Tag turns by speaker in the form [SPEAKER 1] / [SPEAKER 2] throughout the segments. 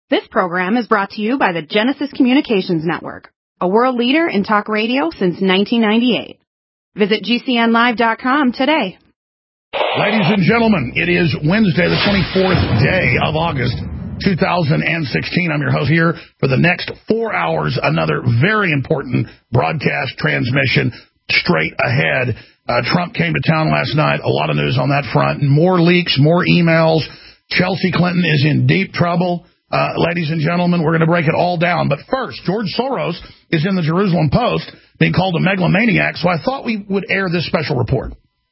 [SPEAKER 1] This program is brought to you by the Genesis Communications Network, a world leader in talk radio since 1998. Visit GCNlive.com today.
[SPEAKER 2] Ladies and gentlemen, it is Wednesday, the 24th day of August, 2016. I'm your host here for the next 4 hours, another very important broadcast transmission straight ahead. Trump came to town last night, a lot of news on that front, more leaks, more emails. Chelsea Clinton is in deep trouble. Ladies and gentlemen, we're going to break it all down. But first, George Soros is in the Jerusalem Post being called a megalomaniac, so I thought we would air this special report.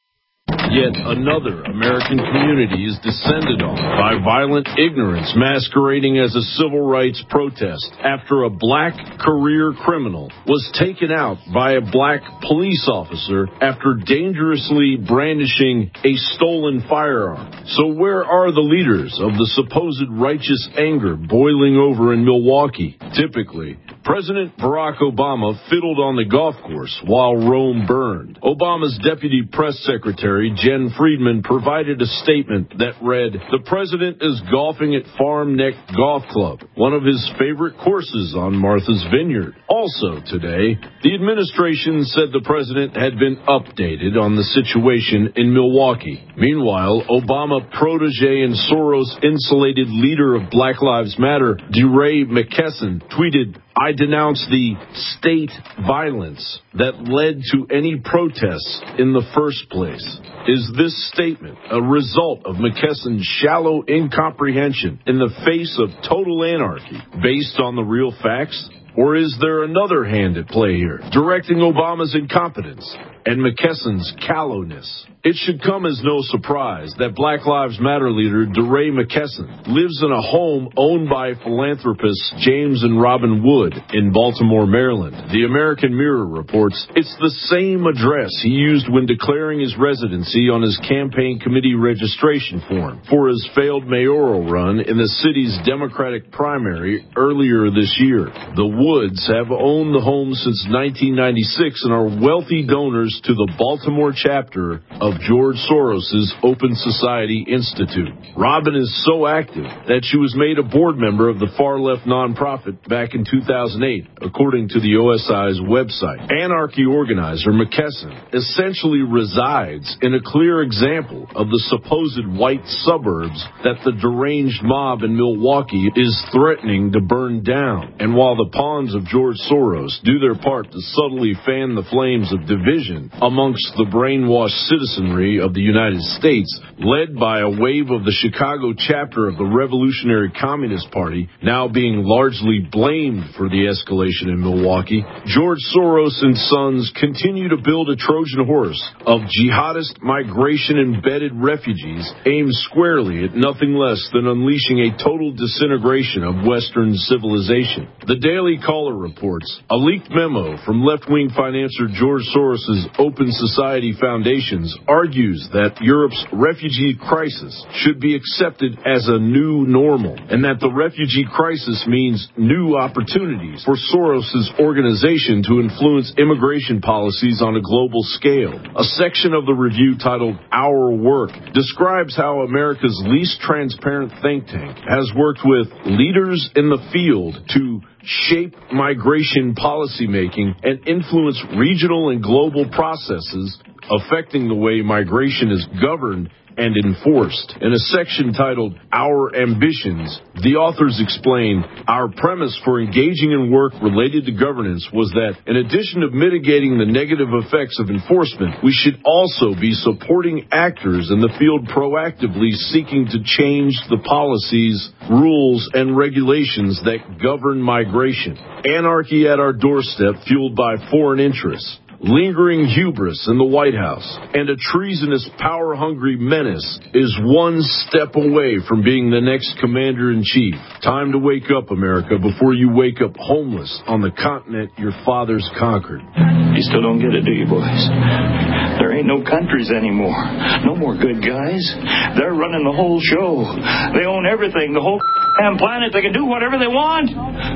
[SPEAKER 3] Yet another American community is descended on by violent ignorance masquerading as a civil rights protest after a black career criminal was taken out by a black police officer after dangerously brandishing a stolen firearm. So where are the leaders of the supposed righteous anger boiling over in Milwaukee? Typically, President Barack Obama fiddled on the golf course while Rome burned. Obama's deputy press secretary, Jen Friedman, provided a statement that read, "The president is golfing at Farm Neck Golf Club, one of his favorite courses on Martha's Vineyard." Also today, the administration said the president had been updated on the situation in Milwaukee. Meanwhile, Obama protege and Soros-insulated leader of Black Lives Matter, DeRay McKesson, tweeted, "I denounce the state violence that led to any protests in the first place." Is this statement a result of McKesson's shallow incomprehension in the face of total anarchy based on the real facts? Or is there another hand at play here, directing Obama's incompetence and McKesson's callowness? It should come as no surprise that Black Lives Matter leader DeRay McKesson lives in a home owned by philanthropists James and Robin Wood in Baltimore, Maryland. The American Mirror reports it's the same address he used when declaring his residency on his campaign committee registration form for his failed mayoral run in the city's Democratic primary earlier this year. The Woods have owned the home since 1996 and are wealthy donors to the Baltimore chapter of George Soros's Open Society Institute. Robin is so active that she was made a board member of the far-left nonprofit back in 2008, according to the OSI's website. Anarchy organizer McKesson essentially resides in a clear example of the supposed white suburbs that the deranged mob in Milwaukee is threatening to burn down. And while the pawns of George Soros do their part to subtly fan the flames of division amongst the brainwashed citizenry of the United States, led by a wave of the Chicago chapter of the Revolutionary Communist Party, now being largely blamed for the escalation in Milwaukee, George Soros and Sons continue to build a Trojan horse of jihadist migration-embedded refugees aimed squarely at nothing less than unleashing a total disintegration of Western civilization. The Daily Caller reports a leaked memo from left-wing financier George Soros's Open Society Foundations argues that Europe's refugee crisis should be accepted as a new normal, and that the refugee crisis means new opportunities for Soros's organization to influence immigration policies on a global scale. A section of the review titled Our Work describes how America's least transparent think tank has worked with leaders in the field to shape migration policymaking and influence regional and global processes affecting the way migration is governed and enforced. In a section titled Our Ambitions, the authors explain, our premise for engaging in work related to governance was that, in addition to mitigating the negative effects of enforcement, we should also be supporting actors in the field proactively seeking to change the policies, rules, and regulations that govern migration. Anarchy at our doorstep fueled by foreign interests, lingering hubris in the White House, and a treasonous, power-hungry menace is one step away from being the next commander-in-chief. Time to wake up, America, before you wake up homeless on the continent your fathers conquered.
[SPEAKER 4] You still don't get it, do you, boys? There ain't no countries anymore. No more good guys. They're running the whole show. They own everything, the whole damn planet. They can do whatever they want.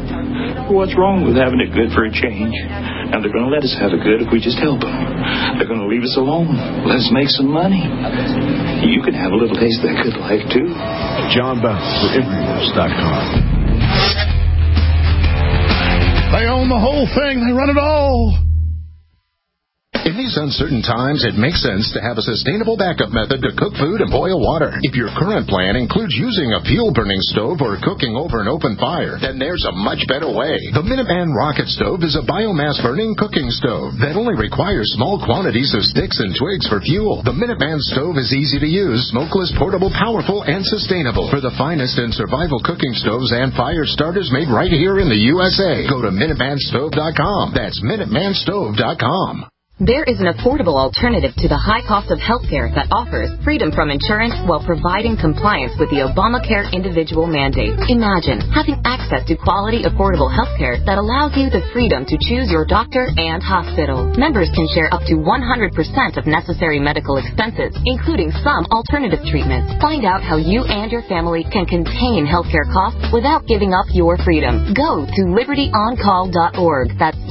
[SPEAKER 4] What's wrong with having it good for a change? And they're going to let us have it good if we just help them. They're going to leave us alone. Let us make some money. You can have a little taste of that good life, too.
[SPEAKER 3] John Bounce for Infowars.com.
[SPEAKER 2] They own the whole thing. They run it all.
[SPEAKER 5] In these uncertain times, it makes sense to have a sustainable backup method to cook food and boil water. If your current plan includes using a fuel-burning stove or cooking over an open fire, then there's a much better way. The Minuteman Rocket Stove is a biomass-burning cooking stove that only requires small quantities of sticks and twigs for fuel. The Minuteman Stove is easy to use, smokeless, portable, powerful, and sustainable. For the finest in survival cooking stoves and fire starters made right here in the USA, go to MinutemanStove.com. That's MinutemanStove.com.
[SPEAKER 6] There is an affordable alternative to the high cost of healthcare that offers freedom from insurance while providing compliance with the Obamacare individual mandate. Imagine having access to quality, affordable healthcare that allows you the freedom to choose your doctor and hospital. Members can share up to 100% of necessary medical expenses, including some alternative treatments. Find out how you and your family can contain healthcare costs without giving up your freedom. Go to libertyoncall.org. That's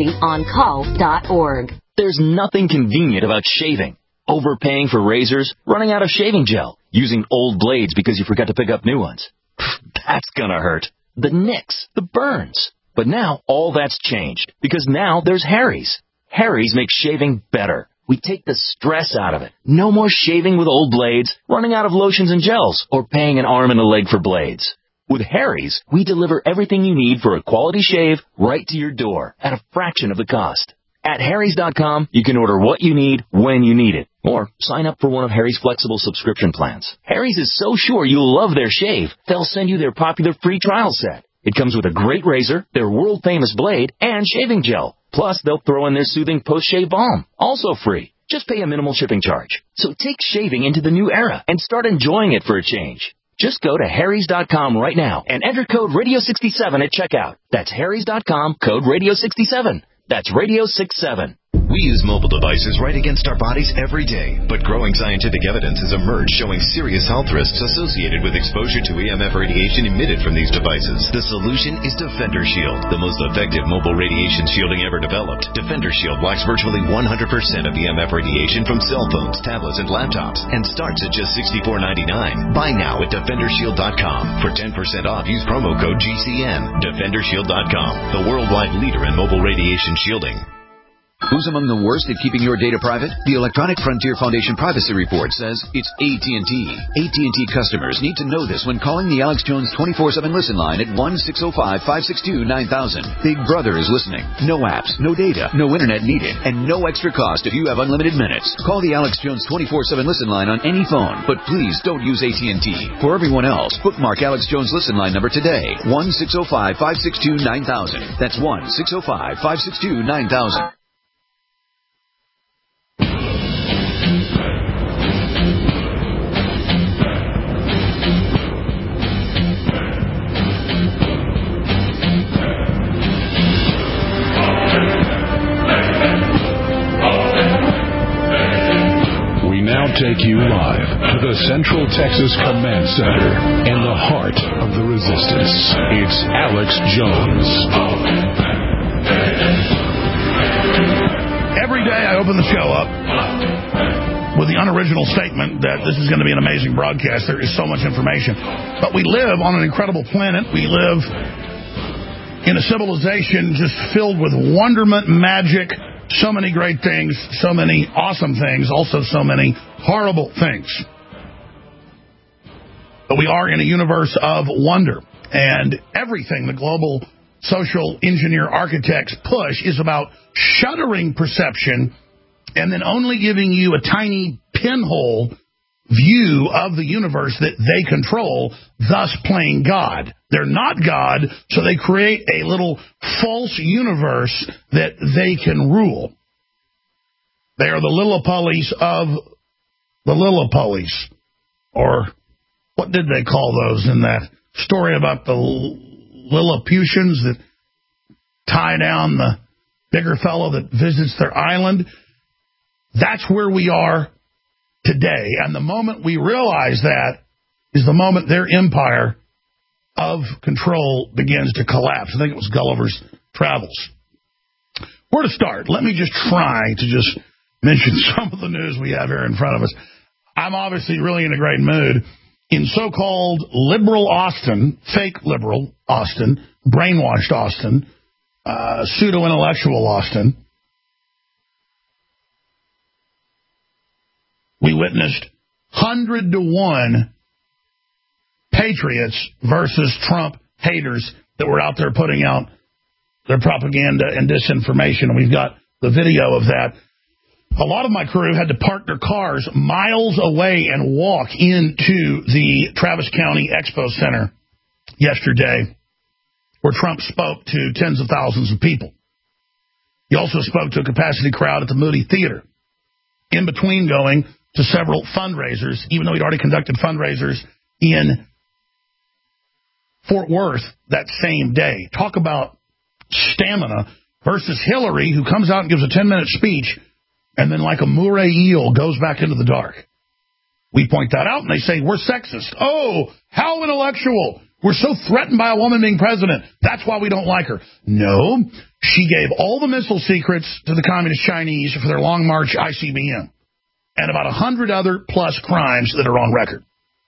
[SPEAKER 6] libertyoncall.org.
[SPEAKER 7] There's nothing convenient about shaving. Overpaying for razors, running out of shaving gel, using old blades because you forgot to pick up new ones. That's gonna hurt. The nicks, the burns. But now all that's changed because now there's Harry's. Harry's makes shaving better. We take the stress out of it. No more shaving with old blades, running out of lotions and gels, or paying an arm and a leg for blades. With Harry's, we deliver everything you need for a quality shave right to your door at a fraction of the cost. At Harrys.com, you can order what you need when you need it, or sign up for one of Harry's flexible subscription plans. Harry's is so sure you'll love their shave, they'll send you their popular free trial set. It comes with a great razor, their world-famous blade, and shaving gel. Plus, they'll throw in their soothing post-shave balm, also free. Just pay a minimal shipping charge. So take shaving into the new era and start enjoying it for a change. Just go to Harrys.com right now and enter code Radio67 at checkout. That's Harrys.com, code Radio67. That's Radio 67.
[SPEAKER 8] We use mobile devices right against our bodies every day, but growing scientific evidence has emerged showing serious health risks associated with exposure to EMF radiation emitted from these devices. The solution is Defender Shield, the most effective mobile radiation shielding ever developed. Defender Shield blocks virtually 100% of EMF radiation from cell phones, tablets, and laptops, and starts at just $64.99. Buy now at DefenderShield.com. For 10% off, use promo code GCN. DefenderShield.com, the worldwide leader in mobile radiation shielding.
[SPEAKER 9] Who's among the worst at keeping your data private? The Electronic Frontier Foundation Privacy Report says it's AT&T. AT&T customers need to know this when calling the Alex Jones 24/7 listen line at 1-605-562-9000. Big Brother is listening. No apps, no data, no internet needed, and no extra cost if you have unlimited minutes. Call the Alex Jones 24/7 listen line on any phone, but please don't use AT&T. For everyone else, bookmark Alex Jones listen line number today, 1-605-562-9000. That's 1-605-562-9000.
[SPEAKER 10] Take you live to the Central Texas Command Center in the heart of the resistance. It's Alex Jones.
[SPEAKER 2] Every day I open the show up with the unoriginal statement that this is going to be an amazing broadcast. There is so much information. But we live on an incredible planet. We live in a civilization just filled with wonderment, magic, so many great things, so many awesome things, also so many horrible things. But we are in a universe of wonder. And everything the global social engineer architects push is about shuttering perception and then only giving you a tiny pinhole view of the universe that they control, thus playing God. They're not God, so they create a little false universe that they can rule. They are the Lilliputians of the Lilliputians. Or what did they call those in that story about the Lilliputians that tie down the bigger fellow that visits their island? That's where we are today. And the moment we realize that is the moment their empire of control begins to collapse. I think it was Gulliver's Travels. Where to start? Let me just try to just mention some of the news we have here in front of us. I'm obviously really in a great mood. In so-called liberal Austin, fake liberal Austin, brainwashed Austin, pseudo-intellectual, Austin. We witnessed 100-to-1 patriots versus Trump haters that were out there putting out their propaganda and disinformation. And we've got the video of that. A lot of my crew had to park their cars miles away and walk into the Travis County Expo Center yesterday, where Trump spoke to tens of thousands of people. He also spoke to a capacity crowd at the Moody Theater, in between going to several fundraisers, even though he'd already conducted fundraisers in Fort Worth that same day. Talk about stamina versus Hillary, who comes out and gives a 10-minute speech and then, like a moray eel, goes back into the dark. We point that out, and they say, we're sexist. Oh, how intellectual. We're so threatened by a woman being president. That's why we don't like her. No, she gave all the missile secrets to the Communist Chinese for their Long March ICBM, and about 100 other plus crimes that are on record.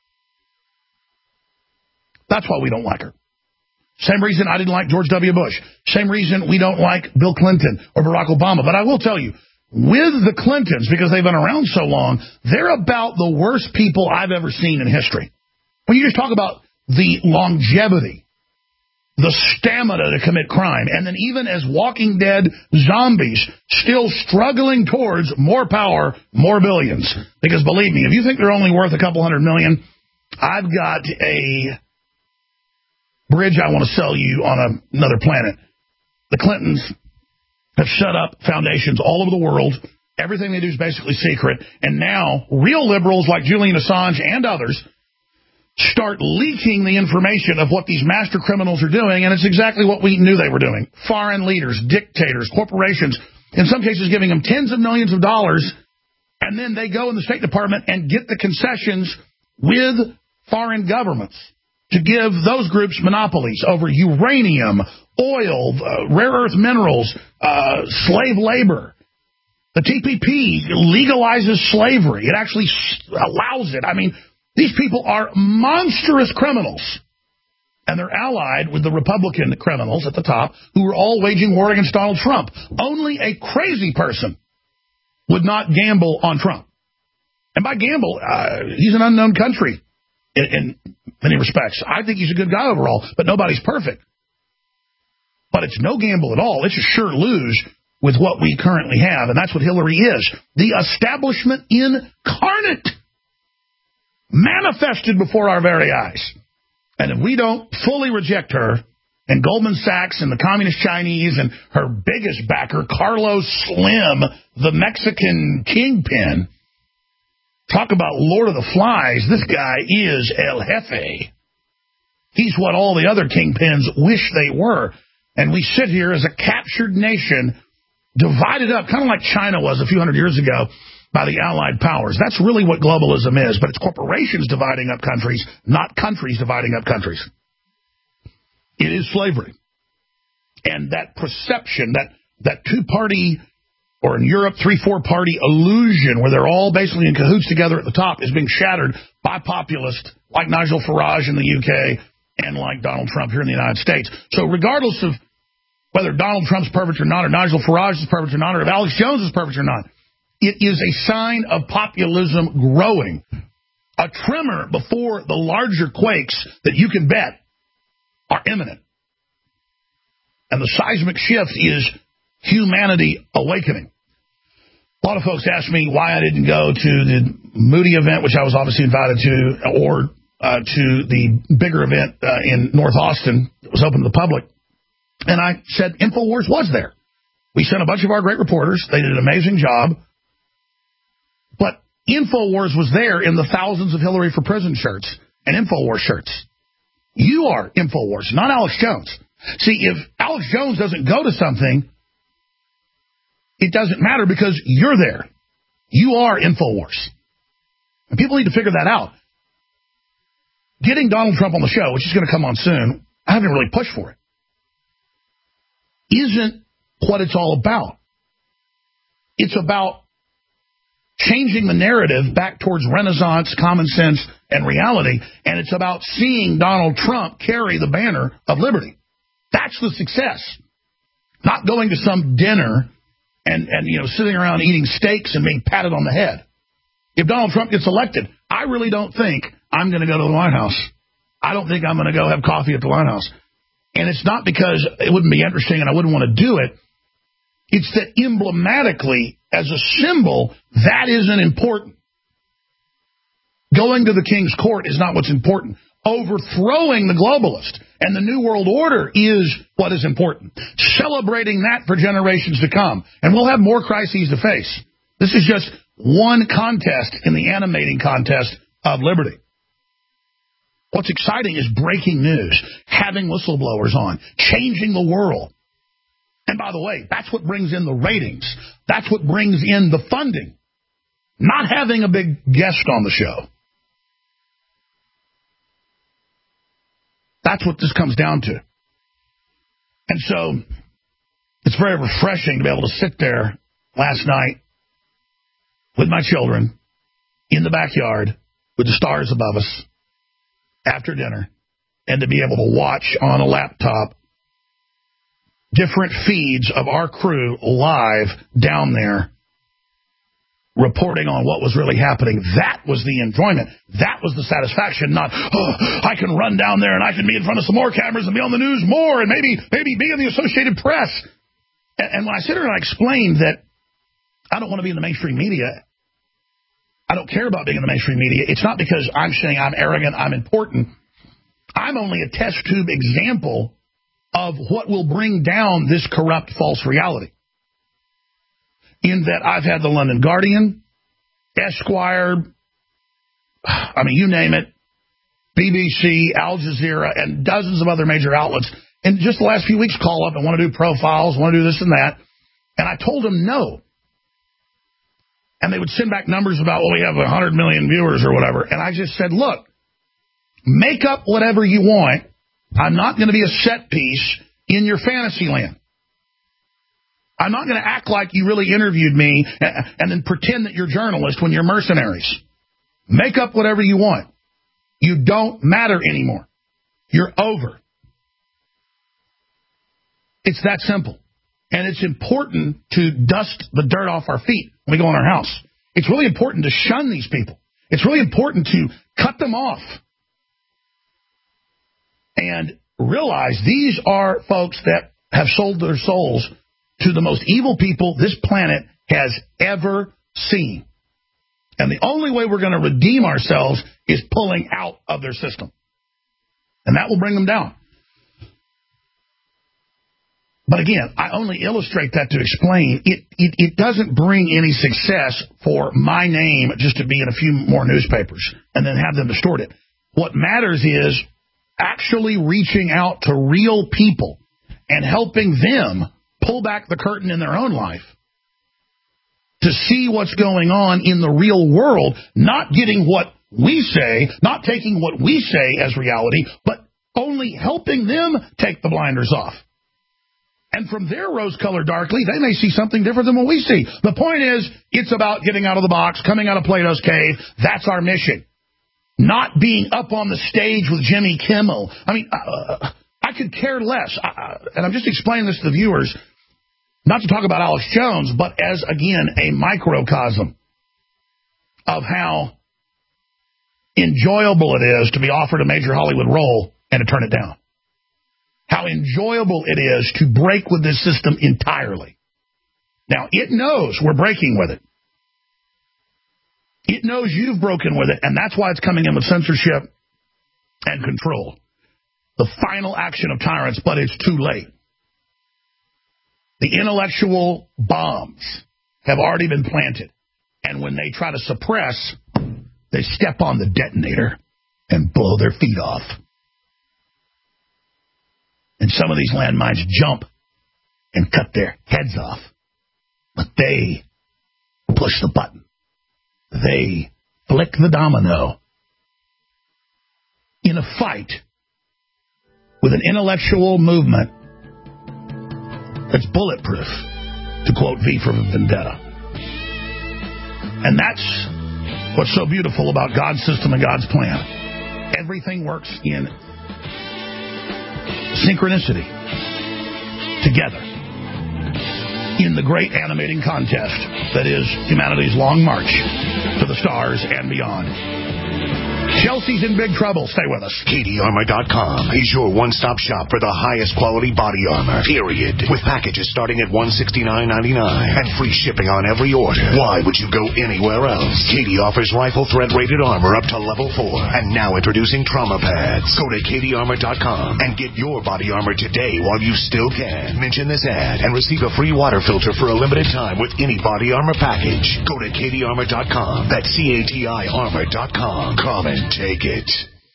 [SPEAKER 2] That's why we don't like her. Same reason I didn't like George W. Bush. Same reason we don't like Bill Clinton or Barack Obama. But I will tell you, with the Clintons, because they've been around so long, they're about the worst people I've ever seen in history. When you just talk about the longevity, the stamina to commit crime, and then even as Walking Dead zombies, still struggling towards more power, more billions. Because believe me, if you think they're only worth a couple $100 million, I've got a bridge I want to sell you on another planet. The Clintons have shut up foundations all over the world. Everything they do is basically secret. And now real liberals like Julian Assange and others start leaking the information of what these master criminals are doing, and it's exactly what we knew they were doing. Foreign leaders, dictators, corporations, in some cases giving them tens of millions of dollars, and then they go in the State Department and get the concessions with foreign governments to give those groups monopolies over uranium, oil, rare earth minerals, slave labor. The TPP legalizes slavery. It actually allows it. I mean, these people are monstrous criminals, and they're allied with the Republican criminals at the top who are all waging war against Donald Trump. Only a crazy person would not gamble on Trump. And by gamble, he's an unknown country in many respects. I think he's a good guy overall, but nobody's perfect. But it's no gamble at all. It's a sure lose with what we currently have, and that's what Hillary is. The establishment incarnate, manifested before our very eyes. And if we don't fully reject her, and Goldman Sachs and the Communist Chinese and her biggest backer, Carlos Slim, the Mexican kingpin, talk about Lord of the Flies, this guy is El Jefe. He's what all the other kingpins wish they were. And we sit here as a captured nation, divided up, kind of like China was a few hundred years ago, by the Allied powers. That's really what globalism is, but it's corporations dividing up countries, not countries dividing up countries. It is slavery. And that perception, that two-party, or in Europe, 3-4 party illusion where they're all basically in cahoots together at the top is being shattered by populists like Nigel Farage in the UK and like Donald Trump here in the United States. So regardless of whether Donald Trump's perfect or not, or Nigel Farage is perfect or not, or if Alex Jones is perfect or not, it is a sign of populism growing. A tremor before the larger quakes that you can bet are imminent. And the seismic shift is humanity awakening. A lot of folks ask me why I didn't go to the Moody event, which I was obviously invited to, or to the bigger event in North Austin that was open to the public. And I said InfoWars was there. We sent a bunch of our great reporters. They did an amazing job. But InfoWars was there in the thousands of Hillary for Prison shirts and InfoWars shirts. You are InfoWars, not Alex Jones. See, if Alex Jones doesn't go to something, it doesn't matter because you're there. You are InfoWars. And people need to figure that out. Getting Donald Trump on the show, which is going to come on soon, I haven't really pushed for it, isn't what it's all about. It's about changing the narrative back towards Renaissance, common sense, and reality, and it's about seeing Donald Trump carry the banner of liberty. That's the success. Not going to some dinner and sitting around eating steaks and being patted on the head. If Donald Trump gets elected, I really don't think I'm going to go to the White House. I don't think I'm going to go have coffee at the White House. And it's not because it wouldn't be interesting and I wouldn't want to do it. It's that emblematically, as a symbol, that isn't important. Going to the King's Court is not what's important. Overthrowing the globalist and the New World Order is what is important. Celebrating that for generations to come. And we'll have more crises to face. This is just one contest in the animating contest of liberty. What's exciting is breaking news, having whistleblowers on, changing the world. And by the way, that's what brings in the ratings. That's what brings in the funding. Not having a big guest on the show. That's what this comes down to. And so it's very refreshing to be able to sit there last night with my children in the backyard with the stars above us after dinner and to be able to watch on a laptop different feeds of our crew live down there reporting on what was really happening. That was the enjoyment. That was the satisfaction, not, I can run down there and I can be in front of some more cameras and be on the news more and maybe be in the Associated Press. And when I sit here and I explain that I don't want to be in the mainstream media, I don't care about being in the mainstream media, it's not because I'm saying I'm arrogant, I'm important. I'm only a test tube example of what will bring down this corrupt false reality. In that I've had the London Guardian, Esquire, I mean, you name it, BBC, Al Jazeera, and dozens of other major outlets, in just the last few weeks call up and want to do profiles, want to do this and that. And I told them no. And they would send back numbers about, well, we have 100 million viewers or whatever. And I just said, look, make up whatever you want. I'm not going to be a set piece in your fantasy land. I'm not going to act like you really interviewed me and then pretend that you're journalists when you're mercenaries. Make up whatever you want. You don't matter anymore. You're over. It's that simple. And it's important to dust the dirt off our feet when we go in our house. It's really important to shun these people. It's really important to cut them off. And realize these are folks that have sold their souls to the most evil people this planet has ever seen. And the only way we're going to redeem ourselves is pulling out of their system. And that will bring them down. But again, I only illustrate that to explain it doesn't bring any success for my name just to be in a few more newspapers and then have them distort it. What matters is actually reaching out to real people and helping them pull back the curtain in their own life to see what's going on in the real world, not getting what we say, not taking what we say as reality, but only helping them take the blinders off. And from their rose-colored darkly, they may see something different than what we see. The point is, it's about getting out of the box, coming out of Plato's cave. That's our mission. Not being up on the stage with Jimmy Kimmel. I mean, I could care less. And I'm just explaining this to the viewers, not to talk about Alex Jones, but as, again, a microcosm of how enjoyable it is to be offered a major Hollywood role and to turn it down. How enjoyable it is to break with this system entirely. Now, it knows we're breaking with it. It knows you've broken with it, and that's why it's coming in with censorship and control. The final action of tyrants, but it's too late. The intellectual bombs have already been planted, and when they try to suppress, they step on the detonator and blow their feet off. And some of these landmines jump and cut their heads off. But they push the button. They flick the domino in a fight with an intellectual movement that's bulletproof, to quote V for Vendetta. And that's what's so beautiful about God's system and God's plan. Everything works in synchronicity together. in the great animating contest that is humanity's long march to the stars and beyond. Chelsea's in big trouble. Stay with us.
[SPEAKER 11] KDArmor.com is your one-stop shop for the highest quality body armor, period. With packages starting at $169.99 and free shipping on every order. Why would you go anywhere else? KD offers rifle thread-rated armor up to level 4. And now introducing trauma pads. Go to KDArmor.com and get your body armor today while you still can. Mention this ad and receive a free water filter for a limited time with any body armor package. Go to KDArmor.com. That's CATI armor.com. Come and take it.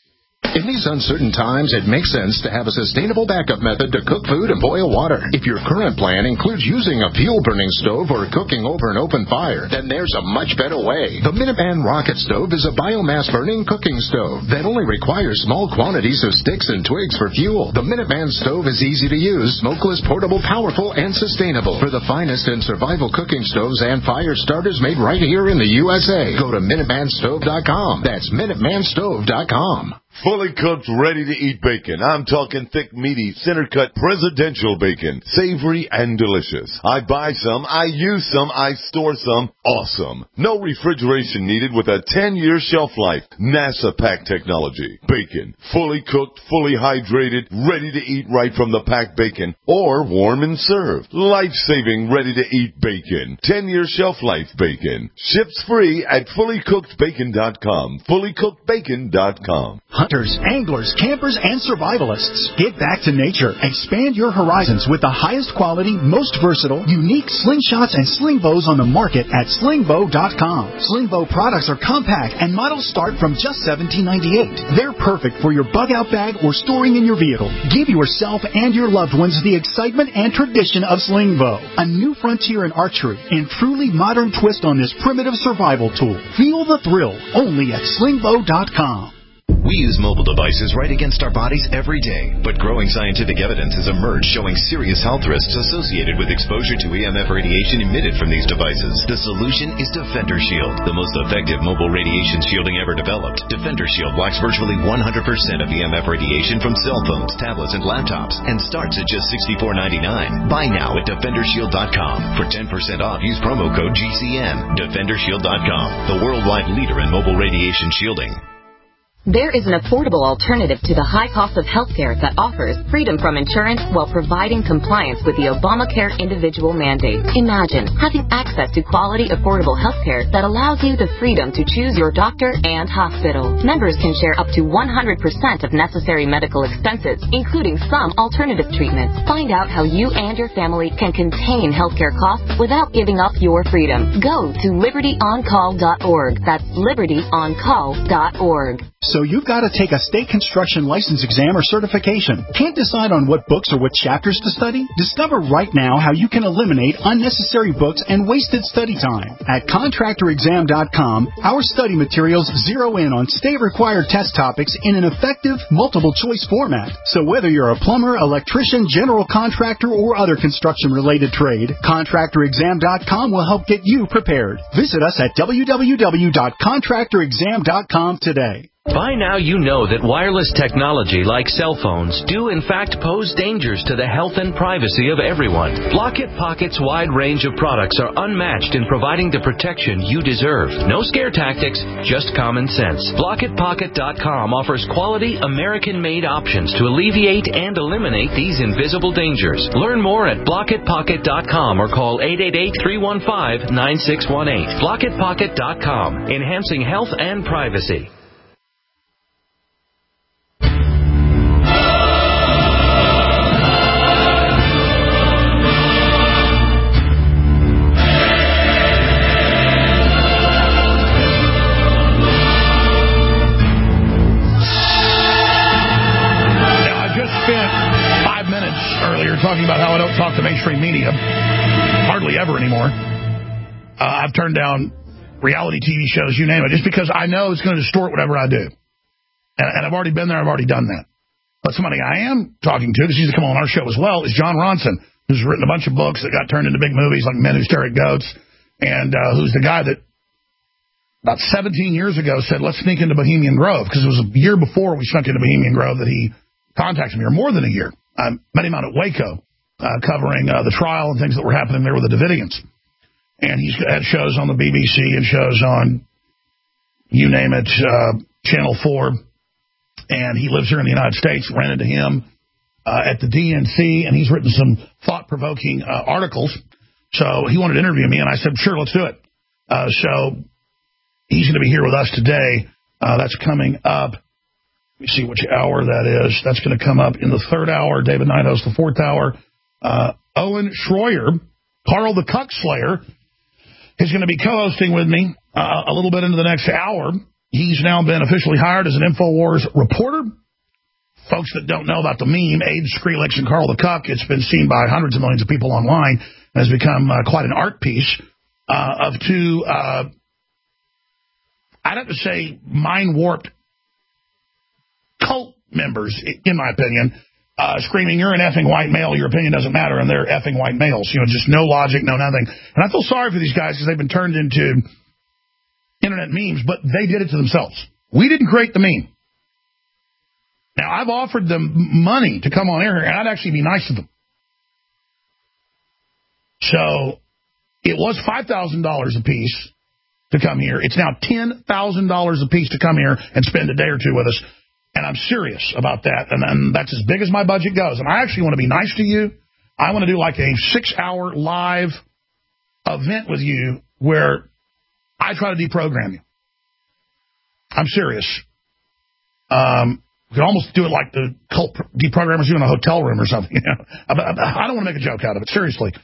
[SPEAKER 5] In these uncertain times, it makes sense to have a sustainable backup method to cook food and boil water. If your current plan includes using a fuel-burning stove or cooking over an open fire, then there's a much better way. The Minuteman Rocket Stove is a biomass-burning cooking stove that only requires small quantities of sticks and twigs for fuel. The Minuteman Stove is easy to use, smokeless, portable, powerful, and sustainable. For the finest in survival cooking stoves and fire starters made right here in the USA, go to MinutemanStove.com. That's MinutemanStove.com.
[SPEAKER 12] Fully cooked, ready-to-eat bacon. I'm talking thick, meaty, center-cut presidential bacon. Savory and delicious. I buy some, I use some, I store some. Awesome. No refrigeration needed with a 10-year shelf life. NASA pack technology. Bacon. Fully cooked, fully hydrated, ready to eat right from the packed bacon. Or warm and served. Life-saving, ready-to-eat bacon. 10-year shelf life bacon. Ships free at FullyCookedBacon.com. FullyCookedBacon.com.
[SPEAKER 13] Hunters, anglers, campers, and survivalists. Get back to nature. Expand your horizons with the highest quality, most versatile, unique slingshots and sling bows on the market at slingbow.com. Slingbow products are compact and models start from just $17.98. They're perfect for your bug-out bag or storing in your vehicle. Give yourself and your loved ones the excitement and tradition of Slingbow. A new frontier in archery and truly modern twist on this primitive survival tool. Feel the thrill only at slingbow.com.
[SPEAKER 8] We use mobile devices right against our bodies every day, but growing scientific evidence has emerged showing serious health risks associated with exposure to EMF radiation emitted from these devices. The solution is Defender Shield, the most effective mobile radiation shielding ever developed. Defender Shield blocks virtually 100% of EMF radiation from cell phones, tablets, and laptops, and starts at just $64.99. Buy now at DefenderShield.com. For 10% off, use promo code GCN. DefenderShield.com, the worldwide leader in mobile radiation shielding.
[SPEAKER 6] There is an affordable alternative to the high cost of healthcare that offers freedom from insurance while providing compliance with the Obamacare individual mandate. Imagine having access to quality, affordable healthcare that allows you the freedom to choose your doctor and hospital. Members can share up to 100% of necessary medical expenses, including some alternative treatments. Find out how you and your family can contain healthcare costs without giving up your freedom. Go to libertyoncall.org. That's libertyoncall.org.
[SPEAKER 13] So you've got to take a state construction license exam or certification. Can't decide on what books or what chapters to study? Discover right now how you can eliminate unnecessary books and wasted study time. At contractorexam.com, our study materials zero in on state-required test topics in an effective, multiple-choice format. So whether you're a plumber, electrician, general contractor, or other construction-related trade, contractorexam.com will help get you prepared. Visit us at www.contractorexam.com today.
[SPEAKER 14] By now you know that wireless technology like cell phones do in fact pose dangers to the health and privacy of everyone. Block-It Pocket's wide range of products are unmatched in providing the protection you deserve. No scare tactics, just common sense. BlockItPocket.com offers quality American-made options to alleviate and eliminate these invisible dangers. Learn more at BlockItPocket.com or call 888-315-9618. BlockItPocket.com, enhancing health and privacy.
[SPEAKER 2] Talking about how I don't talk to mainstream media hardly ever anymore. I've turned down reality TV shows, you name it, just because I know it's going to distort whatever I do. And I've already been there. I've already done that. But somebody I am talking to, because he's come on our show as well, is John Ronson, who's written a bunch of books that got turned into big movies like Men Who Stare at Goats, and who's the guy that about 17 years ago said, let's sneak into Bohemian Grove, because it was a year before we snuck into Bohemian Grove that he contacted me, or more than a year. I met him out at Waco covering the trial and things that were happening there with the Davidians. And he's had shows on the BBC and shows on, you name it, Channel 4. And he lives here in the United States, rented to him at the DNC, and he's written some thought-provoking articles. So he wanted to interview me, and I said, sure, let's do it. So he's going to be here with us today. That's coming up. Let me see which hour that is. That's going to come up in the 3rd hour. David Knight hosts the 4th hour. Owen Schroyer, Carl the Cuck Slayer, is going to be co-hosting with me a little bit into the next hour. He's now been officially hired as an InfoWars reporter. Folks that don't know about the meme, Abe Skrillex and Carl the Cuck, it's been seen by hundreds of millions of people online and has become quite an art piece of two, I'd have to say, mind-warped cult members, in my opinion, screaming, you're an effing white male, your opinion doesn't matter, and they're effing white males. You know, just no logic, no nothing. And I feel sorry for these guys because they've been turned into internet memes, but they did it to themselves. We didn't create the meme. Now, I've offered them money to come on air, and I'd actually be nice to them. So it was $5,000 a piece to come here. It's now $10,000 a piece to come here and spend a day or two with us. And I'm serious about that. And that's as big as my budget goes. And I actually want to be nice to you. I want to do like a 6-hour live event with you where I try to deprogram you. I'm serious. We could almost do it like the cult deprogrammers do in a hotel room or something. You know? I don't want to make a joke out of it, seriously.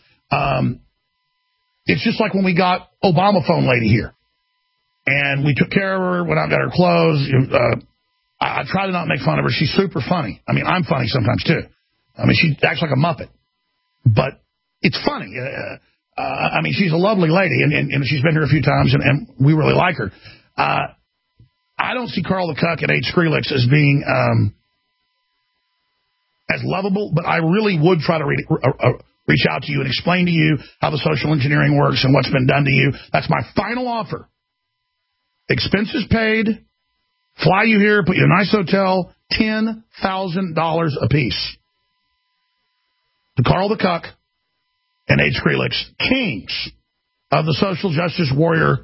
[SPEAKER 2] It's just like when we got Obama phone lady here. And we took care of her, went out and got her clothes. I try to not make fun of her. She's super funny. I mean, I'm funny sometimes, too. I mean, she acts like a Muppet. But it's funny. I mean, she's a lovely lady, and she's been here a few times, and we really like her. I don't see Carl the Cuck and Abe Skrillex as being as lovable, but I really would try to reach out to you and explain to you how the social engineering works and what's been done to you. That's my final offer. Expenses paid. Fly you here, put you in a nice hotel, $10,000 a piece. To Carl the Cuck and Abe Skrillex, kings of the social justice warrior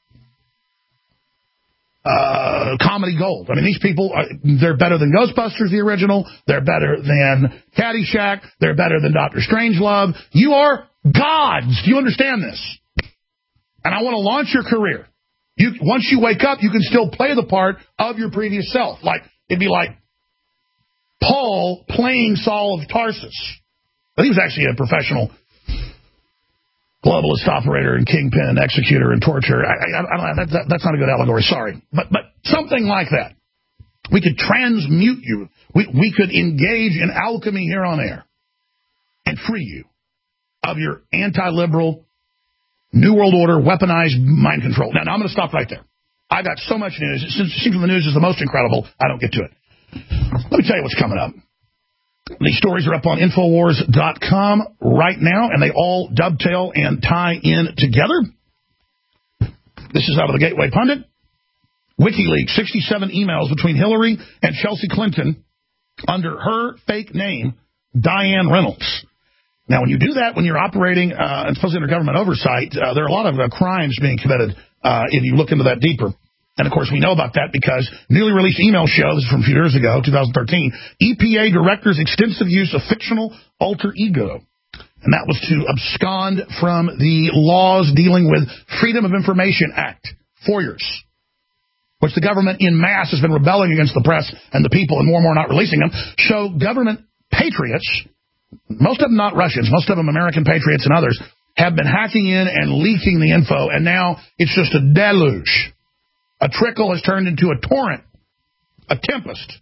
[SPEAKER 2] comedy gold. I mean, these people, they're better than Ghostbusters, the original. They're better than Caddyshack. They're better than Dr. Strangelove. You are gods. Do you understand this? And I want to launch your career. Once you wake up, you can still play the part of your previous self. Like, it'd be like Paul playing Saul of Tarsus. He was actually a professional globalist operator and kingpin and executor and torturer. That's not a good allegory, sorry. But something like that. We could transmute you. We could engage in alchemy here on air and free you of your anti-liberal, New World Order, weaponized mind control. Now I'm going to stop right there. I got so much news. Since it seems the news is the most incredible, I don't get to it. Let me tell you what's coming up. These stories are up on Infowars.com right now, and they all dovetail and tie in together. This is out of the Gateway Pundit. WikiLeaks, 67 emails between Hillary and Chelsea Clinton under her fake name, Diane Reynolds. Now, when you do that, when you're operating, supposedly under government oversight, there are a lot of crimes being committed if you look into that deeper. And, of course, we know about that because newly released email show, this is from a few years ago, 2013, EPA directors extensive use of fictional alter ego. And that was to abscond from the laws dealing with Freedom of Information Act, FOIAs, which the government in mass has been rebelling against the press and the people and more not releasing them. So government patriots, most of them not Russians, most of them American patriots and others, have been hacking in and leaking the info, and now it's just a deluge. A trickle has turned into a torrent, a tempest,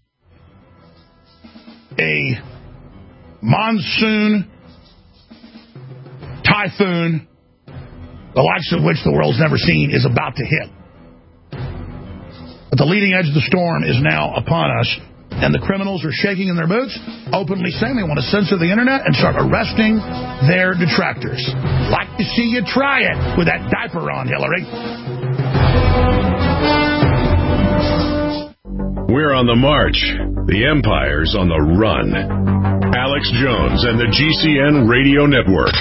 [SPEAKER 2] a monsoon, typhoon, the likes of which the world's never seen, is about to hit. But the leading edge of the storm is now upon us, and the criminals are shaking in their boots, openly saying they want to censor the internet and start arresting their detractors. Like to see you try it with that diaper on, Hillary.
[SPEAKER 10] We're on the march. The empire's on the run. Alex Jones and the GCN Radio Network.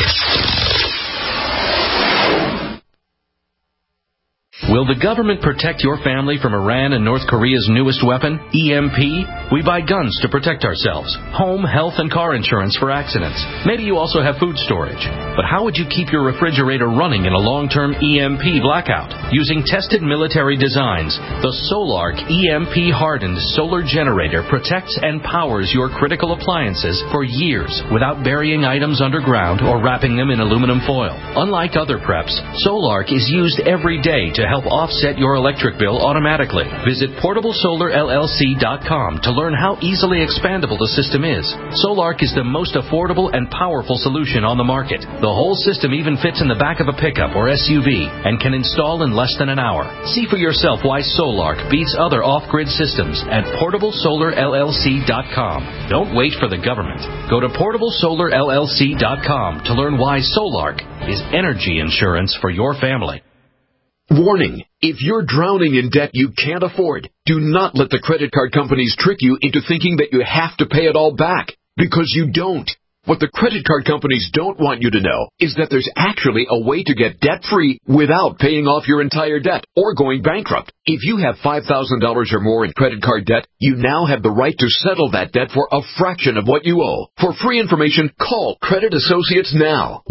[SPEAKER 14] Will the government protect your family from Iran and North Korea's newest weapon, EMP? We buy guns to protect ourselves, home, health, and car insurance for accidents. Maybe you also have food storage. But how would you keep your refrigerator running in a long-term EMP blackout? Using tested military designs, the Solarc EMP-hardened solar generator protects and powers your critical appliances for years without burying items underground or wrapping them in aluminum foil. Unlike other preps, Solarc is used every day to help offset your electric bill automatically. Visit PortableSolarLLC.com to learn how easily expandable the system is. Solarc is the most affordable and powerful solution on the market. The whole system even fits in the back of a pickup or SUV and can install in less than an hour. See for yourself why Solarc beats other off-grid systems at PortableSolarLLC.com. Don't wait for the government. Go to PortableSolarLLC.com to learn why Solarc is energy insurance for your family.
[SPEAKER 9] Warning, if you're drowning in debt you can't afford, do not let the credit card companies trick you into thinking that you have to pay it all back, because you don't. What the credit card companies don't want you to know is that there's actually a way to get debt-free without paying off your entire debt or going bankrupt. If you have $5,000 or more in credit card debt, you now have the right to settle that debt for a fraction of what you owe. For free information, call Credit Associates now.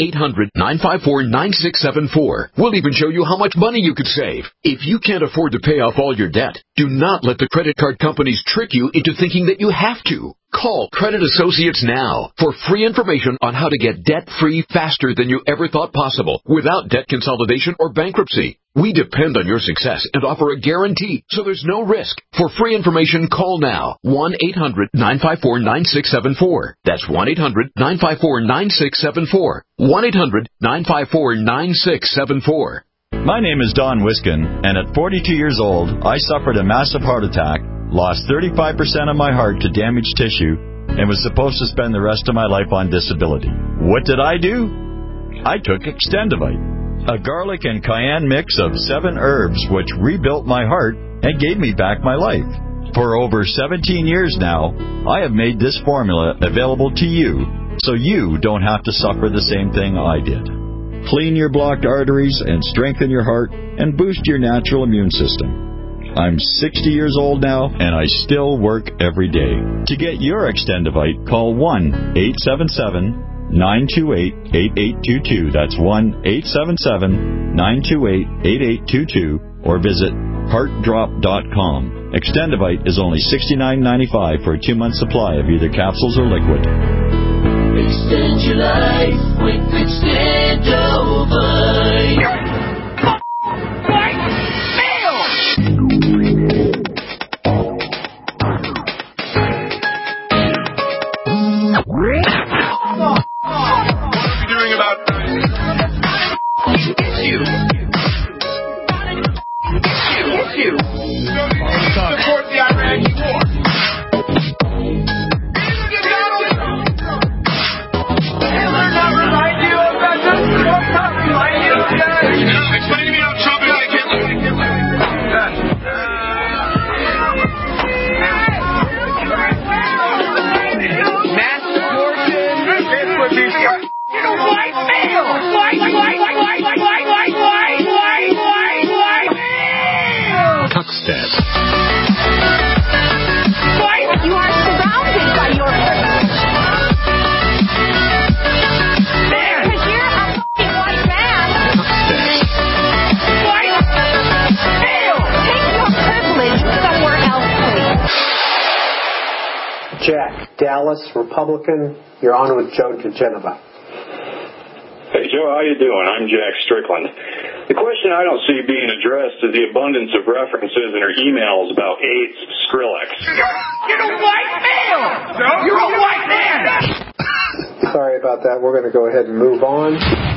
[SPEAKER 9] 1-800-954-9674. We'll even show you how much money you could save. If you can't afford to pay off all your debt, do not let the credit card companies trick you into thinking that you have to. Call Credit Associates now for free information on how to get debt-free faster than you ever thought possible without debt consolidation or bankruptcy. We depend on your success and offer a guarantee, so there's no risk. For free information, call now. 1-800-954-9674. That's 1-800-954-9674. 1-800-954-9674.
[SPEAKER 15] My name is Don Wiskin, and at 42 years old, I suffered a massive heart attack, lost 35% of my heart to damaged tissue, and was supposed to spend the rest of my life on disability. What did I do? I took Extendivite, a garlic and cayenne mix of 7 herbs which rebuilt my heart and gave me back my life. For over 17 years now, I have made this formula available to you, so you don't have to suffer the same thing I did. Clean your blocked arteries and strengthen your heart and boost your natural immune system. I'm 60 years old now, and I still work every day. To get your Extendivite, call 1-877-928-8822. That's 1-877-928-8822, or visit heartdrop.com. Extendivite is only $69.95 for a 2-month supply of either capsules or liquid.
[SPEAKER 16] Extend your life with Extendovite.
[SPEAKER 17] Support the Iraqi war. Hitler not remind you of that? Trump not remind you of that? Explain to me how Trump is like Hitler. Mass abortion. This would be white male. White.
[SPEAKER 10] Tuxted.
[SPEAKER 17] You are surrounded by your privilege. There. Because you're a fucking white man. White male. Take your privilege somewhere else, please.
[SPEAKER 18] Jack, Dallas, Republican. You're on with Joe DeGenova.
[SPEAKER 19] Hey, Joe, how you doing? I'm Jack Strickland. The question I don't see being addressed is the abundance of references in her emails about AIDS, Skrillex.
[SPEAKER 17] You're a white male! No? You're a white man!
[SPEAKER 18] Sorry about that. We're going to go ahead and move on.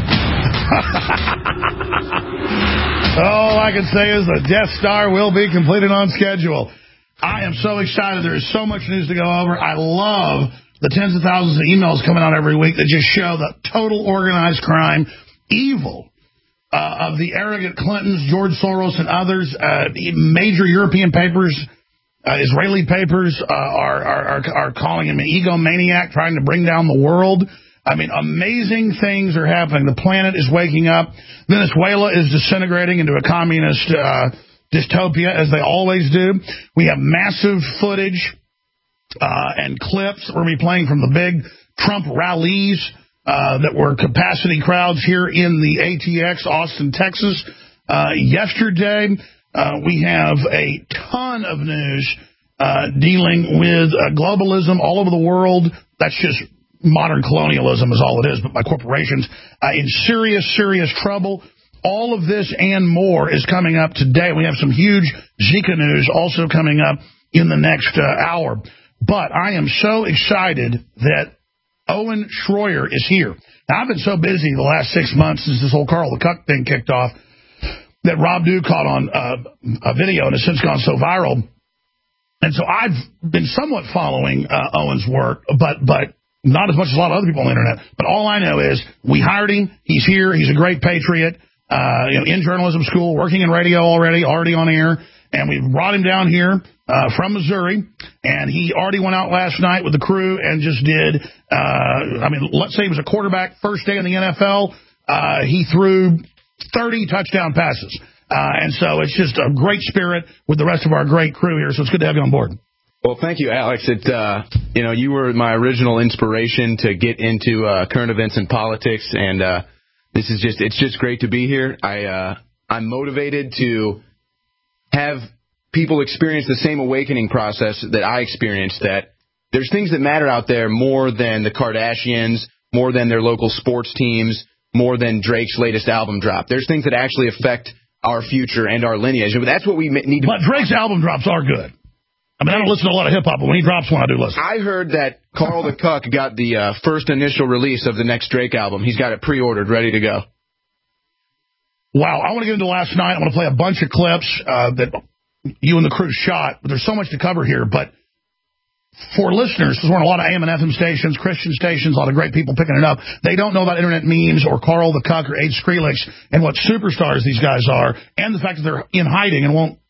[SPEAKER 2] All I can say is the Death Star will be completed on schedule. I am so excited. There is so much news to go over. I love the tens of thousands of emails coming out every week that just show the total organized crime, evil of the arrogant Clintons, George Soros, and others. Major European papers Israeli papers are calling him an egomaniac, trying to bring down the world. I mean, amazing things are happening. The planet is waking up. Venezuela is disintegrating into a communist dystopia, as they always do. We have massive footage and clips we're going to be playing from the big Trump rallies that were capacity crowds here in the ATX, Austin, Texas. Yesterday, we have a ton of news dealing with globalism all over the world. That's just modern colonialism is all it is, but by corporations in serious, serious trouble. All of this and more is coming up today. We have some huge Zika news also coming up in the next hour. But I am so excited that Owen Schroyer is here. Now, I've been so busy the last 6 months since this whole Carl the Cuck thing kicked off that Rob Dew caught on a video and has since gone so viral. And so I've been somewhat following Owen's work, but not as much as a lot of other people on the internet. But all I know is we hired him. He's here. He's a great patriot. In journalism school, working in radio already on air. And we brought him down here from Missouri. And he already went out last night with the crew and just did, let's say he was a quarterback first day in the NFL. He threw 30 touchdown passes. And so it's just a great spirit with the rest of our great crew here. So it's good to have you on board.
[SPEAKER 20] Well, thank you, Alex. You were my original inspiration to get into current events and politics, and it's just great to be here. I'm motivated to have people experience the same awakening process that I experienced, that there's things that matter out there more than the Kardashians, more than their local sports teams, more than Drake's latest album drop. There's things that actually affect our future and our lineage, and that's what we need to.
[SPEAKER 2] But Drake's album drops are good. I don't listen to a lot of hip-hop, but when he drops one, I do listen.
[SPEAKER 20] I heard that Carl the Cuck got the first initial release of the next Drake album. He's got it pre-ordered, ready to go.
[SPEAKER 2] Wow, I want to get into last night. I want to play a bunch of clips that you and the crew shot. But there's so much to cover here. But for listeners, because we're on a lot of AM and FM stations, Christian stations, a lot of great people picking it up, they don't know about internet memes or Carl the Cuck or Age Skrillex and what superstars these guys are, and the fact that they're in hiding and won't,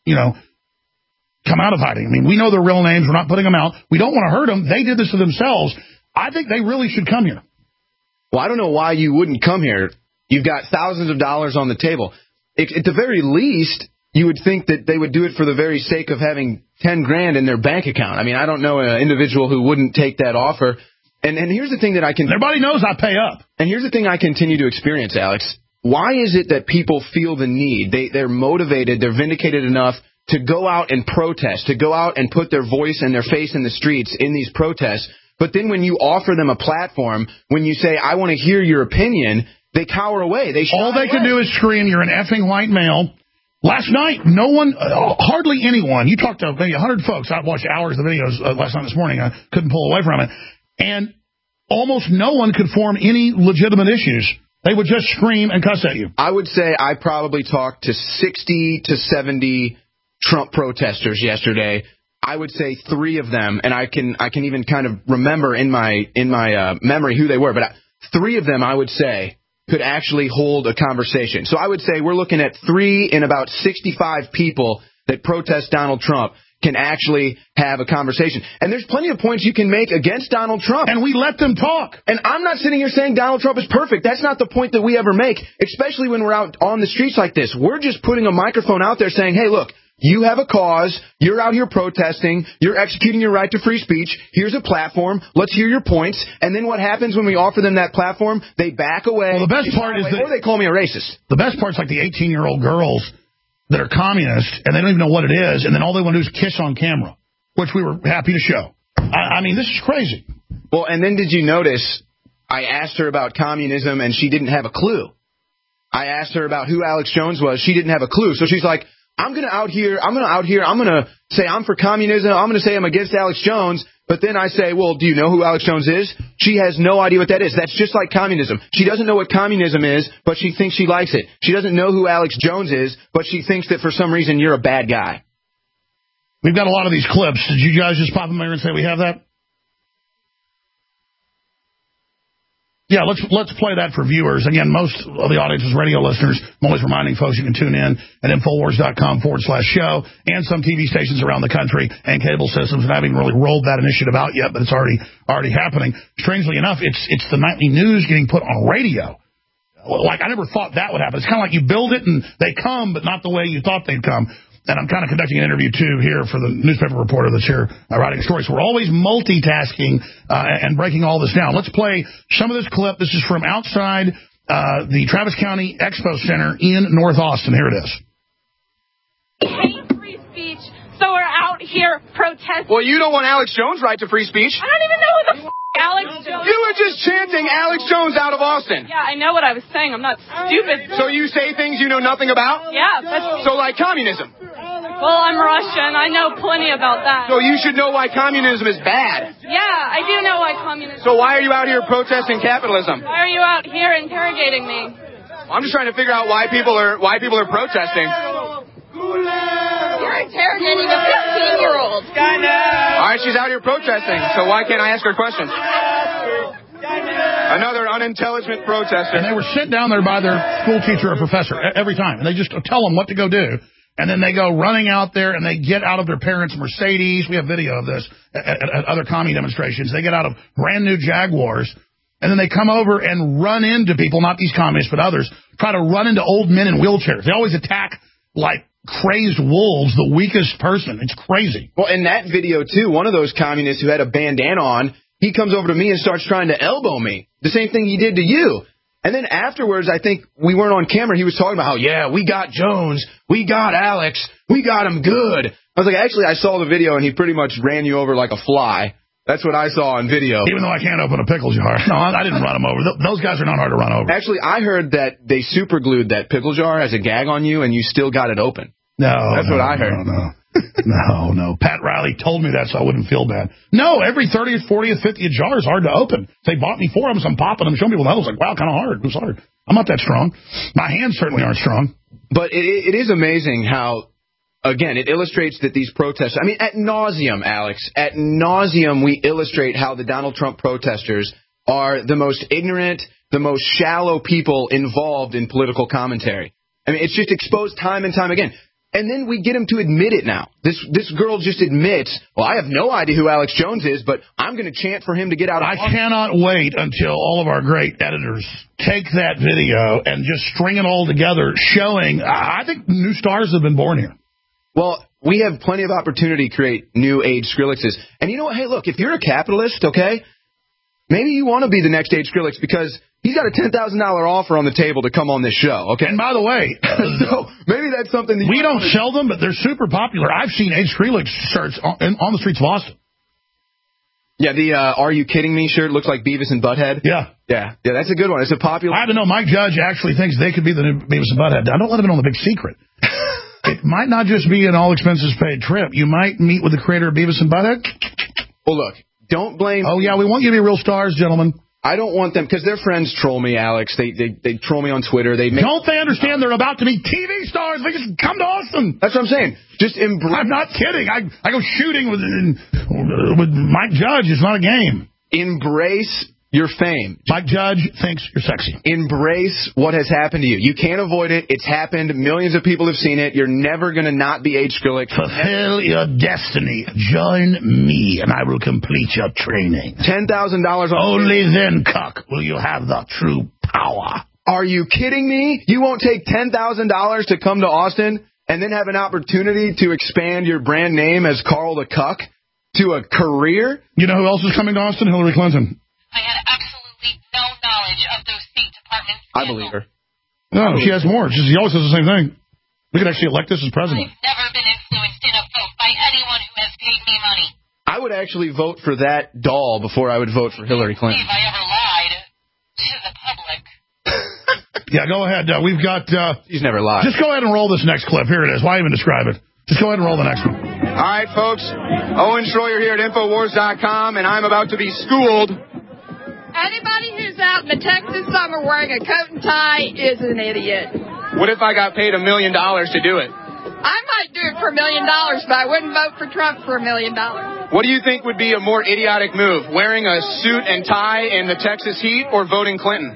[SPEAKER 2] come out of hiding. I mean, we know their real names. We're not putting them out. We don't want to hurt them. They did this to themselves. I think they really should come here.
[SPEAKER 20] Well, I don't know why you wouldn't come here. You've got thousands of dollars on the table. At the very least, you would think that they would do it for the very sake of having $10,000 in their bank account. I mean, I don't know an individual who wouldn't take that offer. And here's the thing that I can...
[SPEAKER 2] Everybody knows I pay up.
[SPEAKER 20] And here's the thing I continue to experience, Alex. Why is it that people feel the need? They're motivated, they're vindicated enough to go out and protest, to go out and put their voice and their face in the streets in these protests. But then when you offer them a platform, when you say, I want to hear your opinion, they cower away.
[SPEAKER 2] All they can do is scream, you're an effing white male. Last night, no one, hardly anyone, you talked to maybe 100 folks. I watched hours of videos last night this morning. I couldn't pull away from it. And almost no one could form any legitimate issues. They would just scream and cuss at you.
[SPEAKER 20] I would say I probably talked to 60 to 70 Trump protesters yesterday. I would say 3 of them, and I can even kind of remember in my memory who they were, but 3 of them I would say could actually hold a conversation. So I would say we're looking at 3 in about 65 people that protest Donald Trump can actually have a conversation. And there's plenty of points you can make against Donald Trump.
[SPEAKER 2] And we let them talk.
[SPEAKER 20] And I'm not sitting here saying Donald Trump is perfect. That's not the point that we ever make, especially when we're out on the streets like this. We're just putting a microphone out there saying, hey, look, you have a cause. You're out here protesting. You're executing your right to free speech. Here's a platform. Let's hear your points. And then what happens when we offer them that platform? They back away.
[SPEAKER 2] Well, the best part is
[SPEAKER 20] or they call me a racist.
[SPEAKER 2] The best part's like the 18-year-old girls that are communist, and they don't even know what it is, and then all they want to do is kiss on camera, which we were happy to show. I mean, this is crazy.
[SPEAKER 20] Well, and then did you notice I asked her about communism, and she didn't have a clue. I asked her about who Alex Jones was. She didn't have a clue. So she's like, I'm going to say I'm for communism. I'm going to say I'm against Alex Jones. But then I say, well, do you know who Alex Jones is? She has no idea what that is. That's just like communism. She doesn't know what communism is, but she thinks she likes it. She doesn't know who Alex Jones is, but she thinks that for some reason you're a bad guy.
[SPEAKER 2] We've got a lot of these clips. Did you guys just pop them there and say we have that? Yeah, let's play that for viewers. Again, most of the audience is radio listeners. I'm always reminding folks you can tune in at Infowars.com/show and some TV stations around the country and cable systems. And I haven't really rolled that initiative out yet, but it's already happening. Strangely enough, it's the nightly news getting put on radio. Like, I never thought that would happen. It's kind of like you build it and they come, but not the way you thought they'd come. And I'm kind of conducting an interview, too, here for the newspaper reporter that's here writing stories. So we're always multitasking and breaking all this down. Let's play some of this clip. This is from outside the Travis County Expo Center in North Austin. Here it is.
[SPEAKER 21] We hate free speech, so we're out here protesting.
[SPEAKER 22] Well, you don't want Alex Jones' right to free speech.
[SPEAKER 21] I don't even know who the Alex Jones.
[SPEAKER 22] You were just chanting Alex Jones out of Austin.
[SPEAKER 21] Yeah, I know what I was saying. I'm not stupid.
[SPEAKER 22] So you say things you know nothing about?
[SPEAKER 21] Yeah, that's...
[SPEAKER 22] So like communism?
[SPEAKER 21] Well, I'm Russian. I know plenty about that.
[SPEAKER 22] So you should know why communism is bad.
[SPEAKER 21] Yeah, I do know why communism...
[SPEAKER 22] So why are you out here protesting capitalism?
[SPEAKER 21] Why are you out here interrogating me?
[SPEAKER 22] I'm just trying to figure out why people are protesting.
[SPEAKER 21] You're interrogating a 15-year-old.
[SPEAKER 22] All right, she's out here protesting, so why can't I ask her questions? Another unintelligent protester.
[SPEAKER 2] And they were sent down there by their school teacher or professor every time, and they just tell them what to go do. And then they go running out there, and they get out of their parents' Mercedes. We have video of this at other commie demonstrations. They get out of brand-new Jaguars, and then they come over and run into people, not these communists, but others, try to run into old men in wheelchairs. They always attack, like, crazed wolves, the weakest person. It's crazy.
[SPEAKER 22] Well, in that video, too, one of those communists who had a bandana on, he comes over to me and starts trying to elbow me. The same thing he did to you. And then afterwards, I think we weren't on camera. He was talking about how, yeah, we got Jones. We got Alex. We got him good. I was like, actually, I saw the video, and he pretty much ran you over like a fly. That's what I saw on video.
[SPEAKER 2] Even though I can't open a pickle jar. No, I didn't run him over. Those guys are not hard to run over.
[SPEAKER 22] Actually, I heard that they super glued that pickle jar as a gag on you, and you still got it open.
[SPEAKER 2] No.
[SPEAKER 22] That's what I heard.
[SPEAKER 2] No. Pat Riley told me that so I wouldn't feel bad. No, every 30th, 40th, 50th jar is hard to open. They bought me 4 of them, so I'm popping them, showing people. I was like, wow, kind of hard. It was hard. I'm not that strong. My hands certainly aren't strong.
[SPEAKER 22] But it is amazing how, again, it illustrates that these protests, I mean, at nauseum, Alex, at nauseum, we illustrate how the Donald Trump protesters are the most ignorant, the most shallow people involved in political commentary. I mean, it's just exposed time and time again. And then we get him to admit it now. This girl just admits, well, I have no idea who Alex Jones is, but I'm going to chant for him to get out of office.
[SPEAKER 2] I cannot wait until all of our great editors take that video and just string it all together, showing, I think new stars have been born here.
[SPEAKER 22] Well, we have plenty of opportunity to create new age Skrillexes. And you know what? Hey, look, if you're a capitalist, okay, maybe you want to be the next age Skrillex because he's got a $10,000 offer on the table to come on this show, okay?
[SPEAKER 2] And by the way,
[SPEAKER 22] so maybe that's something that
[SPEAKER 2] we don't sell them, but they're super popular. I've seen Age Skrillex shirts on the streets of Austin.
[SPEAKER 22] Yeah, the Are You Kidding Me shirt looks like Beavis and Butthead.
[SPEAKER 2] Yeah,
[SPEAKER 22] that's a good one. It's a popular...
[SPEAKER 2] I have to know, Mike Judge actually thinks they could be the new Beavis and Butthead. I don't let him in on the big secret. It might not just be an all-expenses-paid trip. You might meet with the creator of Beavis and Butthead.
[SPEAKER 22] Well, look, don't blame...
[SPEAKER 2] Oh, yeah, we won't give you real stars, gentlemen.
[SPEAKER 22] I don't want them, because their friends troll me, Alex. They troll me on Twitter.
[SPEAKER 2] Don't they understand they're about to be TV stars? They just come to Austin.
[SPEAKER 22] That's what I'm saying. Just embrace...
[SPEAKER 2] I'm not kidding. I go shooting with Mike Judge. It's not a game.
[SPEAKER 22] Embrace your fame.
[SPEAKER 2] Mike Judge thinks you're sexy.
[SPEAKER 22] Embrace what has happened to you. You can't avoid it. It's happened. Millions of people have seen it. You're never going to not be Age Skrillex.
[SPEAKER 2] Fulfill your destiny. Join me, and I will complete your training.
[SPEAKER 22] $10,000.
[SPEAKER 2] Only then, cuck, will you have the true power.
[SPEAKER 22] Are you kidding me? You won't take $10,000 to come to Austin and then have an opportunity to expand your brand name as Carl the Cuck to a career?
[SPEAKER 2] You know who else is coming to Austin? Hillary Clinton.
[SPEAKER 23] I had absolutely no knowledge of those State Department scandals.
[SPEAKER 22] I believe her.
[SPEAKER 2] No, she has more. She always says the same thing. We could actually elect this as president.
[SPEAKER 23] I've never been influenced in a vote by anyone who has paid me money.
[SPEAKER 22] I would actually vote for that doll before I would vote for Hillary Clinton.
[SPEAKER 23] I ever lied to the public.
[SPEAKER 2] Yeah, go ahead. We've got...
[SPEAKER 22] She's never lied.
[SPEAKER 2] Just go ahead and roll this next clip. Here it is. Why even describe it? Just go ahead and roll the next one.
[SPEAKER 22] All right, folks. Owen Schroyer here at Infowars.com, and I'm about to be schooled.
[SPEAKER 21] Anybody who's out in the Texas summer wearing a coat and tie is an idiot.
[SPEAKER 22] What if I got paid $1 million to do it?
[SPEAKER 1] I might do it for $1 million, but I wouldn't vote for Trump for $1 million.
[SPEAKER 22] What do you think would be a more idiotic move? Wearing a suit and tie in the Texas heat or voting Clinton?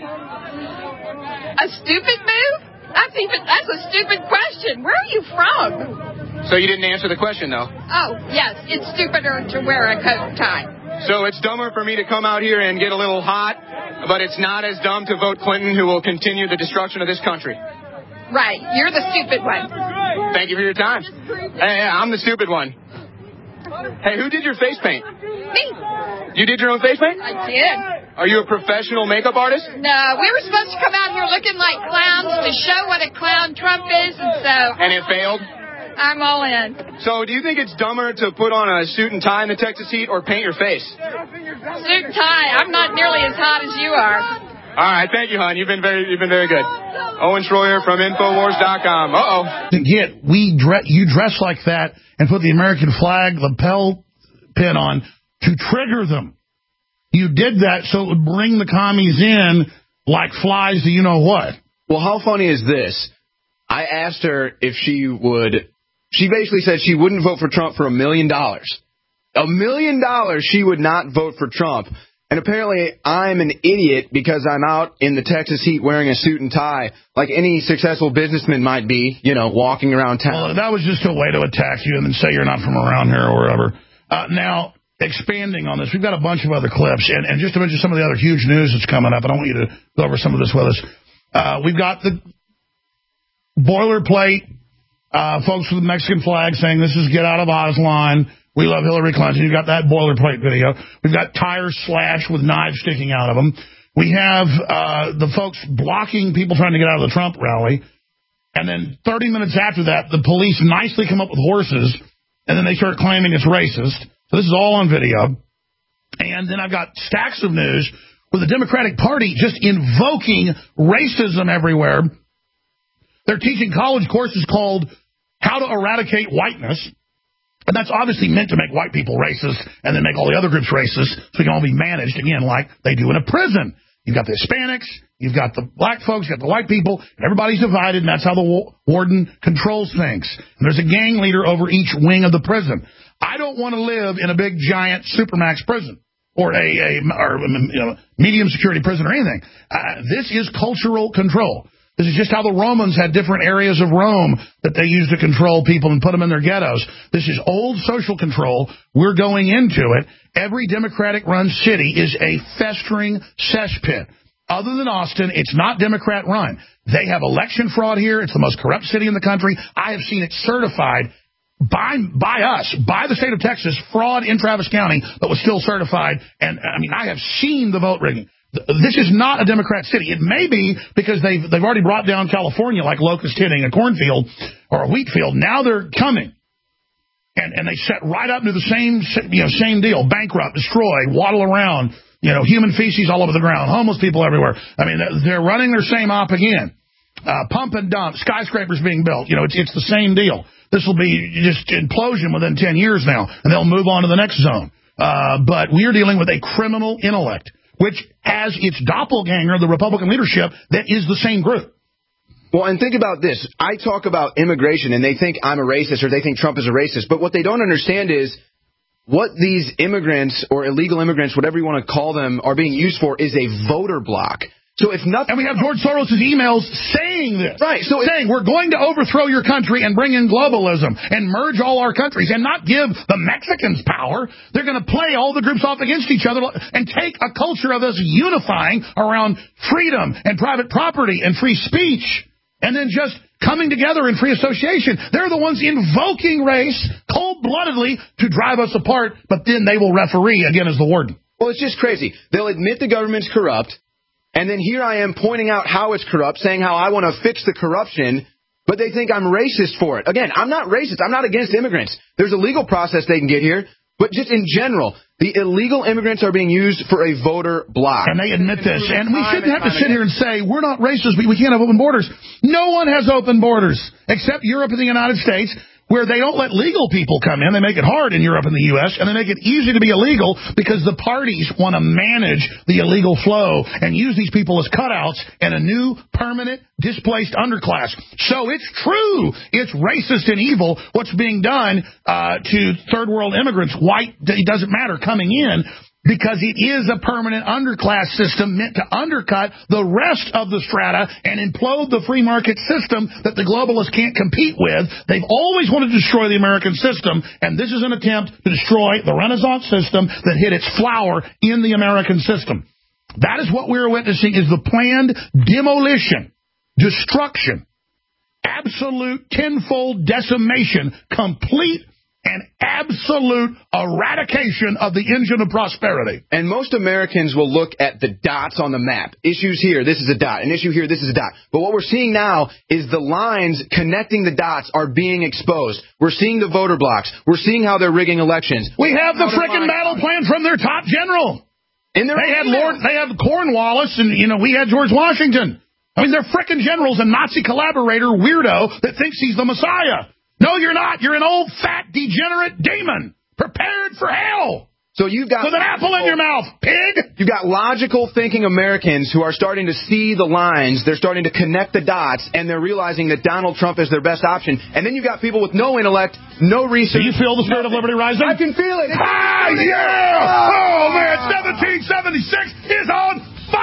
[SPEAKER 1] A stupid move? That's a stupid question. Where are you from?
[SPEAKER 22] So you didn't answer the question, though.
[SPEAKER 1] Oh, yes, it's stupider to wear a coat and tie.
[SPEAKER 22] So it's dumber for me to come out here and get a little hot, but it's not as dumb to vote Clinton, who will continue the destruction of this country.
[SPEAKER 1] Right, you're the stupid one.
[SPEAKER 22] Thank you for your time. Hey, I'm the stupid one. Hey, who did your face paint?
[SPEAKER 1] Me.
[SPEAKER 22] You did your own face paint?
[SPEAKER 1] I did.
[SPEAKER 22] Are you a professional makeup artist?
[SPEAKER 1] No, we were supposed to come out here looking like clowns to show what a clown Trump is, and so...
[SPEAKER 22] And it failed?
[SPEAKER 1] I'm all in.
[SPEAKER 22] So do you think it's dumber to put on a suit and tie in the Texas heat or paint your face?
[SPEAKER 1] Suit and tie. I'm not nearly as hot as you are.
[SPEAKER 22] All right, thank you, hon. You've been very good. Owen Schroyer from Infowars.com.
[SPEAKER 2] You dress like that and put the American flag lapel pin on to trigger them. You did that so it would bring the commies in like flies to you-know-what.
[SPEAKER 22] Well, how funny is this? I asked her if she would... She basically said she wouldn't vote for Trump for $1 million. $1 million she would not vote for Trump. And apparently I'm an idiot because I'm out in the Texas heat wearing a suit and tie like any successful businessman might be, walking around town.
[SPEAKER 2] Well, that was just a way to attack you and then say you're not from around here or wherever. Now, expanding on this, we've got a bunch of other clips. And just to mention some of the other huge news that's coming up, I don't want you to go over some of this with us. We've got the boilerplate folks with the Mexican flag saying this is get out of Oz line. We love Hillary Clinton. You've got that boilerplate video. We've got tires slashed with knives sticking out of them. We have the folks blocking people trying to get out of the Trump rally. And then 30 minutes after that, the police nicely come up with horses, and then they start claiming it's racist. So this is all on video. And then I've got stacks of news with the Democratic Party just invoking racism everywhere. They're teaching college courses called How to Eradicate Whiteness. And that's obviously meant to make white people racist and then make all the other groups racist so we can all be managed, again, like they do in a prison. You've got the Hispanics, you've got the black folks, you've got the white people, and everybody's divided, and that's how the warden controls things. And there's a gang leader over each wing of the prison. I don't want to live in a big, giant, supermax prison or a medium security prison or anything. This is cultural control. This is just how the Romans had different areas of Rome that they used to control people and put them in their ghettos. This is old social control. We're going into it. Every Democratic-run city is a festering cesspit. Other than Austin, it's not Democrat-run. They have election fraud here. It's the most corrupt city in the country. I have seen it certified by the state of Texas, fraud in Travis County, but was still certified. And, I have seen the vote rigging. This is not a Democrat city. It may be because they've already brought down California like locust hitting a cornfield or a wheat field. Now they're coming. And they set right up into the same deal. Bankrupt, destroy, waddle around, human feces all over the ground, homeless people everywhere. They're running their same op again. Pump and dump, skyscrapers being built. It's the same deal. This will be just implosion within 10 years now, and they'll move on to the next zone. But we're dealing with a criminal intellect, which has its doppelganger, the Republican leadership, that is the same group.
[SPEAKER 22] Well, and think about this. I talk about immigration, and they think I'm a racist or they think Trump is a racist. But what they don't understand is what these immigrants or illegal immigrants, whatever you want to call them, are being used for is a voter block. So if nothing,
[SPEAKER 2] and we have George Soros' emails saying this.
[SPEAKER 22] Right. So
[SPEAKER 2] saying we're going to overthrow your country and bring in globalism and merge all our countries and not give the Mexicans power. They're going to play all the groups off against each other and take a culture of us unifying around freedom and private property and free speech and then just coming together in free association. They're the ones invoking race cold-bloodedly to drive us apart, but then they will referee again as the warden.
[SPEAKER 22] Well, it's just crazy. They'll admit the government's corrupt. And then here I am pointing out how it's corrupt, saying how I want to fix the corruption, but they think I'm racist for it. Again, I'm not racist. I'm not against immigrants. There's a legal process they can get here. But just in general, the illegal immigrants are being used for a voter block.
[SPEAKER 2] And they admit this. And we shouldn't have to sit here and say, we're not racist, we can't have open borders. No one has open borders except Europe and the United States. where they don't let legal people come in. They make it hard in Europe and the U.S., and they make it easy to be illegal because the parties want to manage the illegal flow and use these people as cutouts and a new, permanent, displaced underclass. So it's true. It's racist and evil what's being done to third world immigrants, white, it doesn't matter, coming in, because it is a permanent underclass system meant to undercut the rest of the strata and implode the free market system that the globalists can't compete with. They've always wanted to destroy the American system, and this is an attempt to destroy the Renaissance system that hit its flower in the American system. That is what we're witnessing, is the planned demolition, destruction, absolute tenfold decimation, complete and absolute eradication of the engine of prosperity.
[SPEAKER 22] And most Americans will look at the dots on the map. Issues here, this is a dot. An issue here, this is a dot. But what we're seeing now is the lines connecting the dots are being exposed. We're seeing the voter blocks. We're seeing how they're rigging elections.
[SPEAKER 2] We have the frickin' battle plan from their top general. They had Cornwallis, and we had George Washington. I mean, they're frickin' generals, a Nazi collaborator weirdo that thinks he's the Messiah. No, you're not. You're an old, fat, degenerate demon prepared for hell.
[SPEAKER 22] So you've got
[SPEAKER 2] with an apple in your mouth, pig.
[SPEAKER 22] You've got logical thinking Americans who are starting to see the lines. They're starting to connect the dots, and they're realizing that Donald Trump is their best option. And then you've got people with no intellect, no research.
[SPEAKER 2] Do you feel the spirit of liberty rising?
[SPEAKER 22] I can feel it.
[SPEAKER 2] Yeah! Oh, man, 1776 is on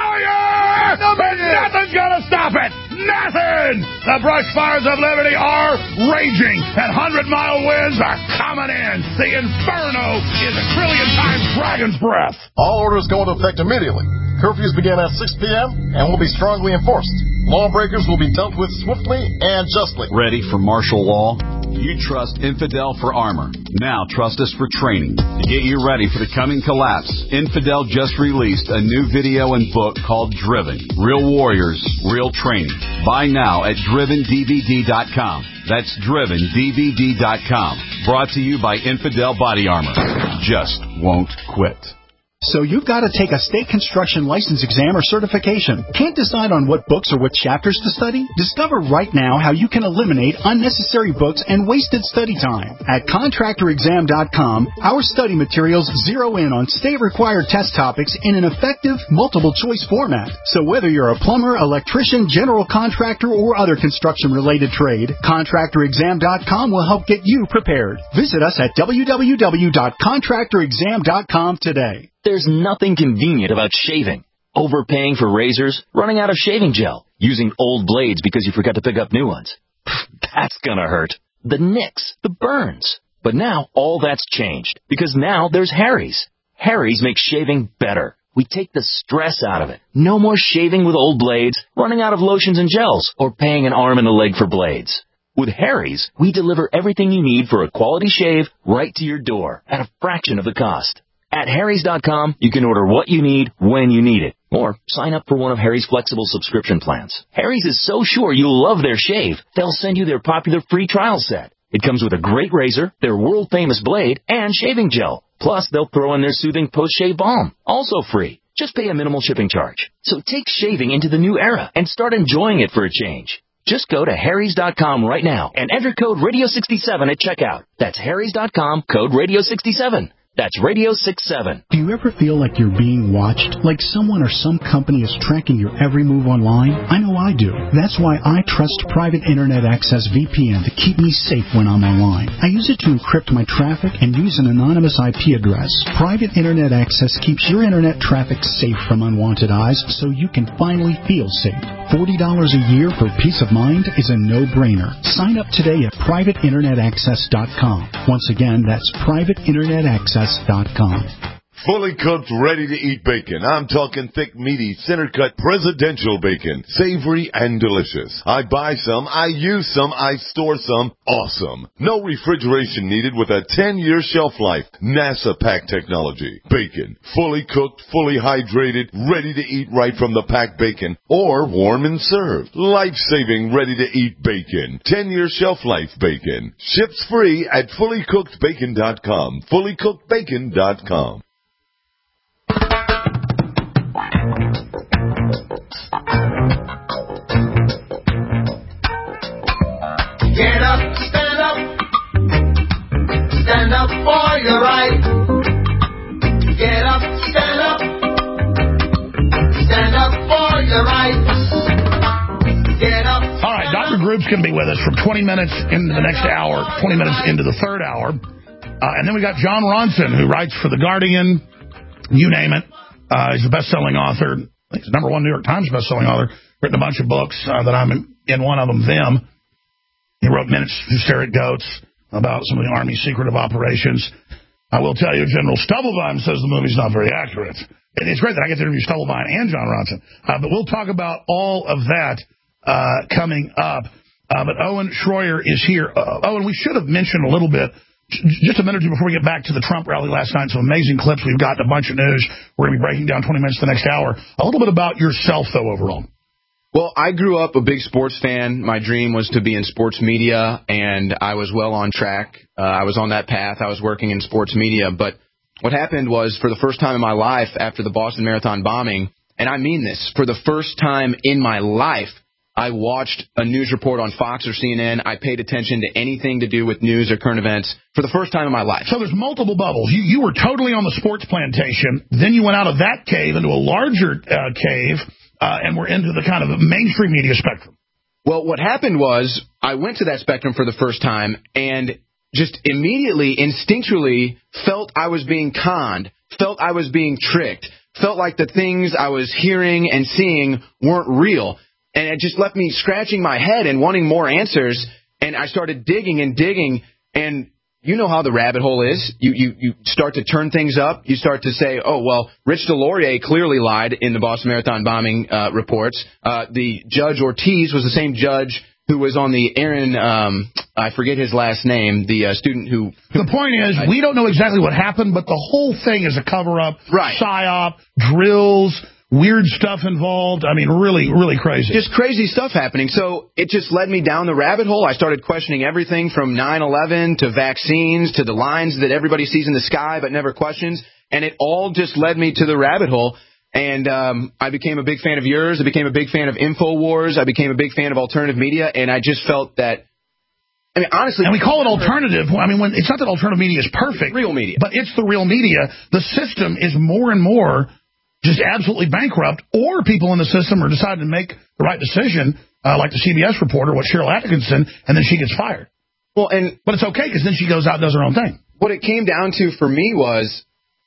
[SPEAKER 2] fire! And nothing's gonna stop it! Nothing! The brush fires of liberty are raging, and 100-mile winds are coming in. The inferno is a trillion times dragon's breath.
[SPEAKER 3] All orders go into effect immediately. Curfews begin at 6 p.m. and will be strongly enforced. Lawbreakers will be dealt with swiftly and justly.
[SPEAKER 4] Ready for martial law? You trust Infidel for armor. Now trust us for training. To get you ready for the coming collapse, Infidel just released a new video and book called Driven. Real warriors, real training. Buy now at DrivenDVD.com. That's DrivenDVD.com. Brought to you by Infidel Body Armor. Just won't quit.
[SPEAKER 13] So you've got to take a state construction license exam or certification. Can't decide on what books or what chapters to study? Discover right now how you can eliminate unnecessary books and wasted study time. At ContractorExam.com, our study materials zero in on state-required test topics in an effective, multiple-choice format. So whether you're a plumber, electrician, general contractor, or other construction-related trade, ContractorExam.com will help get you prepared. Visit us at www.ContractorExam.com today.
[SPEAKER 7] There's nothing convenient about shaving. Overpaying for razors, running out of shaving gel, using old blades because you forgot to pick up new ones. That's gonna hurt. The nicks, the burns. But now all that's changed because now there's Harry's. Harry's makes shaving better. We take the stress out of it. No more shaving with old blades, running out of lotions and gels, or paying an arm and a leg for blades. With Harry's, we deliver everything you need for a quality shave right to your door at a fraction of the cost. At Harrys.com, you can order what you need when you need it, or sign up for one of Harry's flexible subscription plans. Harry's is so sure you'll love their shave, they'll send you their popular free trial set. It comes with a great razor, their world-famous blade, and shaving gel. Plus, they'll throw in their soothing post-shave balm, also free. Just pay a minimal shipping charge. So take shaving into the new era and start enjoying it for a change. Just go to Harrys.com right now and enter code Radio67 at checkout. That's Harrys.com, code Radio67. That's Radio 67.
[SPEAKER 13] Do you ever feel like you're being watched? Like someone or some company is tracking your every move online? I know I do. That's why I trust Private Internet Access VPN to keep me safe when I'm online. I use it to encrypt my traffic and use an anonymous IP address. Private Internet Access keeps your internet traffic safe from unwanted eyes so you can finally feel safe. $40 a year for peace of mind is a no-brainer. Sign up today at privateinternetaccess.com. Once again, that's privateinternetaccess.com.
[SPEAKER 12] Fully cooked, ready-to-eat bacon. I'm talking thick, meaty, center-cut presidential bacon. Savory and delicious. I buy some, I use some, I store some. Awesome. No refrigeration needed with a 10-year shelf life. NASA pack technology. Bacon. Fully cooked, fully hydrated, ready to eat right from the packed bacon. Or warm and served. Life-saving, ready-to-eat bacon. 10-year shelf life bacon. Ships free at fullycookedbacon.com. Fullycookedbacon.com.
[SPEAKER 16] Get up, stand up,
[SPEAKER 17] up for your rights. Get up.
[SPEAKER 2] All right, Dr. Group's going to be with us from 20 minutes into the next hour, 20 minutes into the third hour. And then we got John Ronson, who writes for The Guardian, you name it. He's a best-selling author. I think he's the #1 New York Times best-selling author. Written a bunch of books that I'm in one of them, Them. He wrote Minutes Hysteric Goats about some of the Army's secretive operations. I will tell you, General Stubblebine says the movie's not very accurate. And it's great that I get to interview Stubblebine and John Ronson. But we'll talk about all of that coming up. But Owen Schroyer is here. Owen, we should have mentioned a little bit, just a minute or two before we get back to the Trump rally last night, some amazing clips. We've got a bunch of news. We're going to be breaking down 20 minutes the next hour. A little bit about yourself, though, overall.
[SPEAKER 22] Well, I grew up a big sports fan. My dream was to be in sports media, and I was well on track. I was on that path. I was working in sports media. But what happened was, for the first time in my life after the Boston Marathon bombing, and I mean this, for the first time in my life, I watched a news report on Fox or CNN. I paid attention to anything to do with news or current events for the first time in my life.
[SPEAKER 2] So there's multiple bubbles. You were totally on the sports plantation. Then you went out of that cave into a larger cave, and we're into the kind of mainstream media spectrum.
[SPEAKER 22] Well, what happened was I went to that spectrum for the first time and just immediately, instinctually felt I was being conned, felt I was being tricked, felt like the things I was hearing and seeing weren't real. And it just left me scratching my head and wanting more answers. And I started digging and digging. And you know how the rabbit hole is. You start to turn things up. You start to say, oh, well, Rich DeLaurier clearly lied in the Boston Marathon bombing reports. The Judge Ortiz was the same judge who was on the Aaron, I forget his last name, the student who...
[SPEAKER 2] The point is, we don't know exactly what happened, but the whole thing is a cover-up,
[SPEAKER 22] right.
[SPEAKER 2] PSYOP, drills, weird stuff involved. I mean, really, really crazy.
[SPEAKER 22] Just crazy stuff happening. So it just led me down the rabbit hole. I started questioning everything from 9/11 to vaccines to the lines that everybody sees in the sky but never questions. And it all just led me to the rabbit hole. And I became a big fan of yours. I became a big fan of InfoWars. I became a big fan of alternative media. And I just felt that, I mean, honestly...
[SPEAKER 2] And we call it alternative. I mean, it's not that alternative media is perfect.
[SPEAKER 22] Real media.
[SPEAKER 2] But it's the real media. The system is more and more just absolutely bankrupt, or people in the system are deciding to make the right decision, like the CBS reporter, Cheryl Atkinson, and then she gets fired.
[SPEAKER 22] But
[SPEAKER 2] it's okay, because then she goes out and does her own thing.
[SPEAKER 22] What it came down to for me was,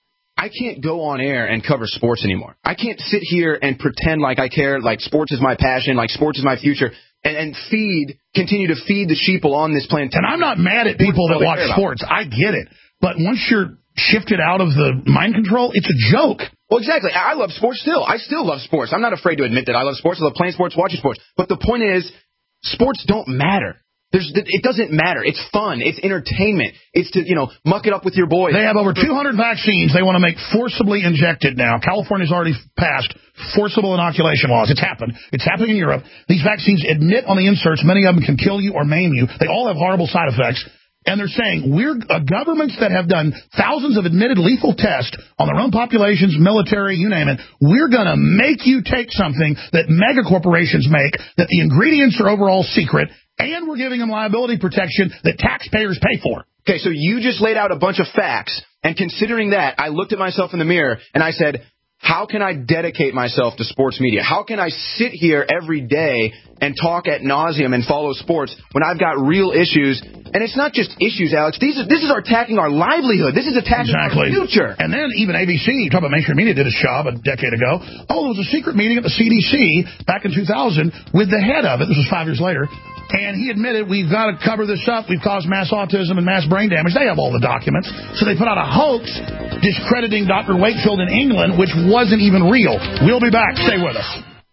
[SPEAKER 22] I can't go on air and cover sports anymore. I can't sit here and pretend like I care, like sports is my passion, like sports is my future, and continue to feed the sheeple on this planet.
[SPEAKER 2] And I'm not mad at people that watch sports. I get it. But once you're shifted out of the mind control, it's a joke.
[SPEAKER 22] Well, exactly. I love sports still. I still love sports. I'm not afraid to admit that I love sports. I love playing sports, watching sports. But the point is, sports don't matter. It doesn't matter. It's fun. It's entertainment. It's to, muck it up with your boys.
[SPEAKER 2] They have over 200 vaccines they want to make forcibly injected now. California's already passed forcible inoculation laws. It's happened. It's happening in Europe. These vaccines admit on the inserts many of them can kill you or maim you. They all have horrible side effects. And they're saying we're governments that have done thousands of admitted lethal tests on their own populations, military, you name it. We're going to make you take something that mega corporations make, that the ingredients are overall secret, and we're giving them liability protection that taxpayers pay for.
[SPEAKER 22] Okay, so you just laid out a bunch of facts, and considering that, I looked at myself in the mirror and I said, how can I dedicate myself to sports media? How can I sit here every day and talk ad nauseum and follow sports when I've got real issues? And it's not just issues, Alex. This is attacking our livelihood. This is attacking our future.
[SPEAKER 2] And then even ABC, talk about mainstream media, did a job a decade ago. Oh, there was a secret meeting at the CDC back in 2000 with the head of it. This was 5 years later. And he admitted, we've got to cover this up. We've caused mass autism and mass brain damage. They have all the documents. So they put out a hoax discrediting Dr. Wakefield in England, which wasn't even real. We'll be back. Stay with us.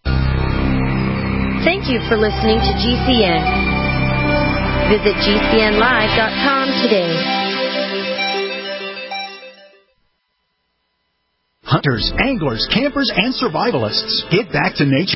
[SPEAKER 5] Thank you for listening to GCN. Visit GCNlive.com today.
[SPEAKER 13] Hunters, anglers, campers, and survivalists, get back to nature.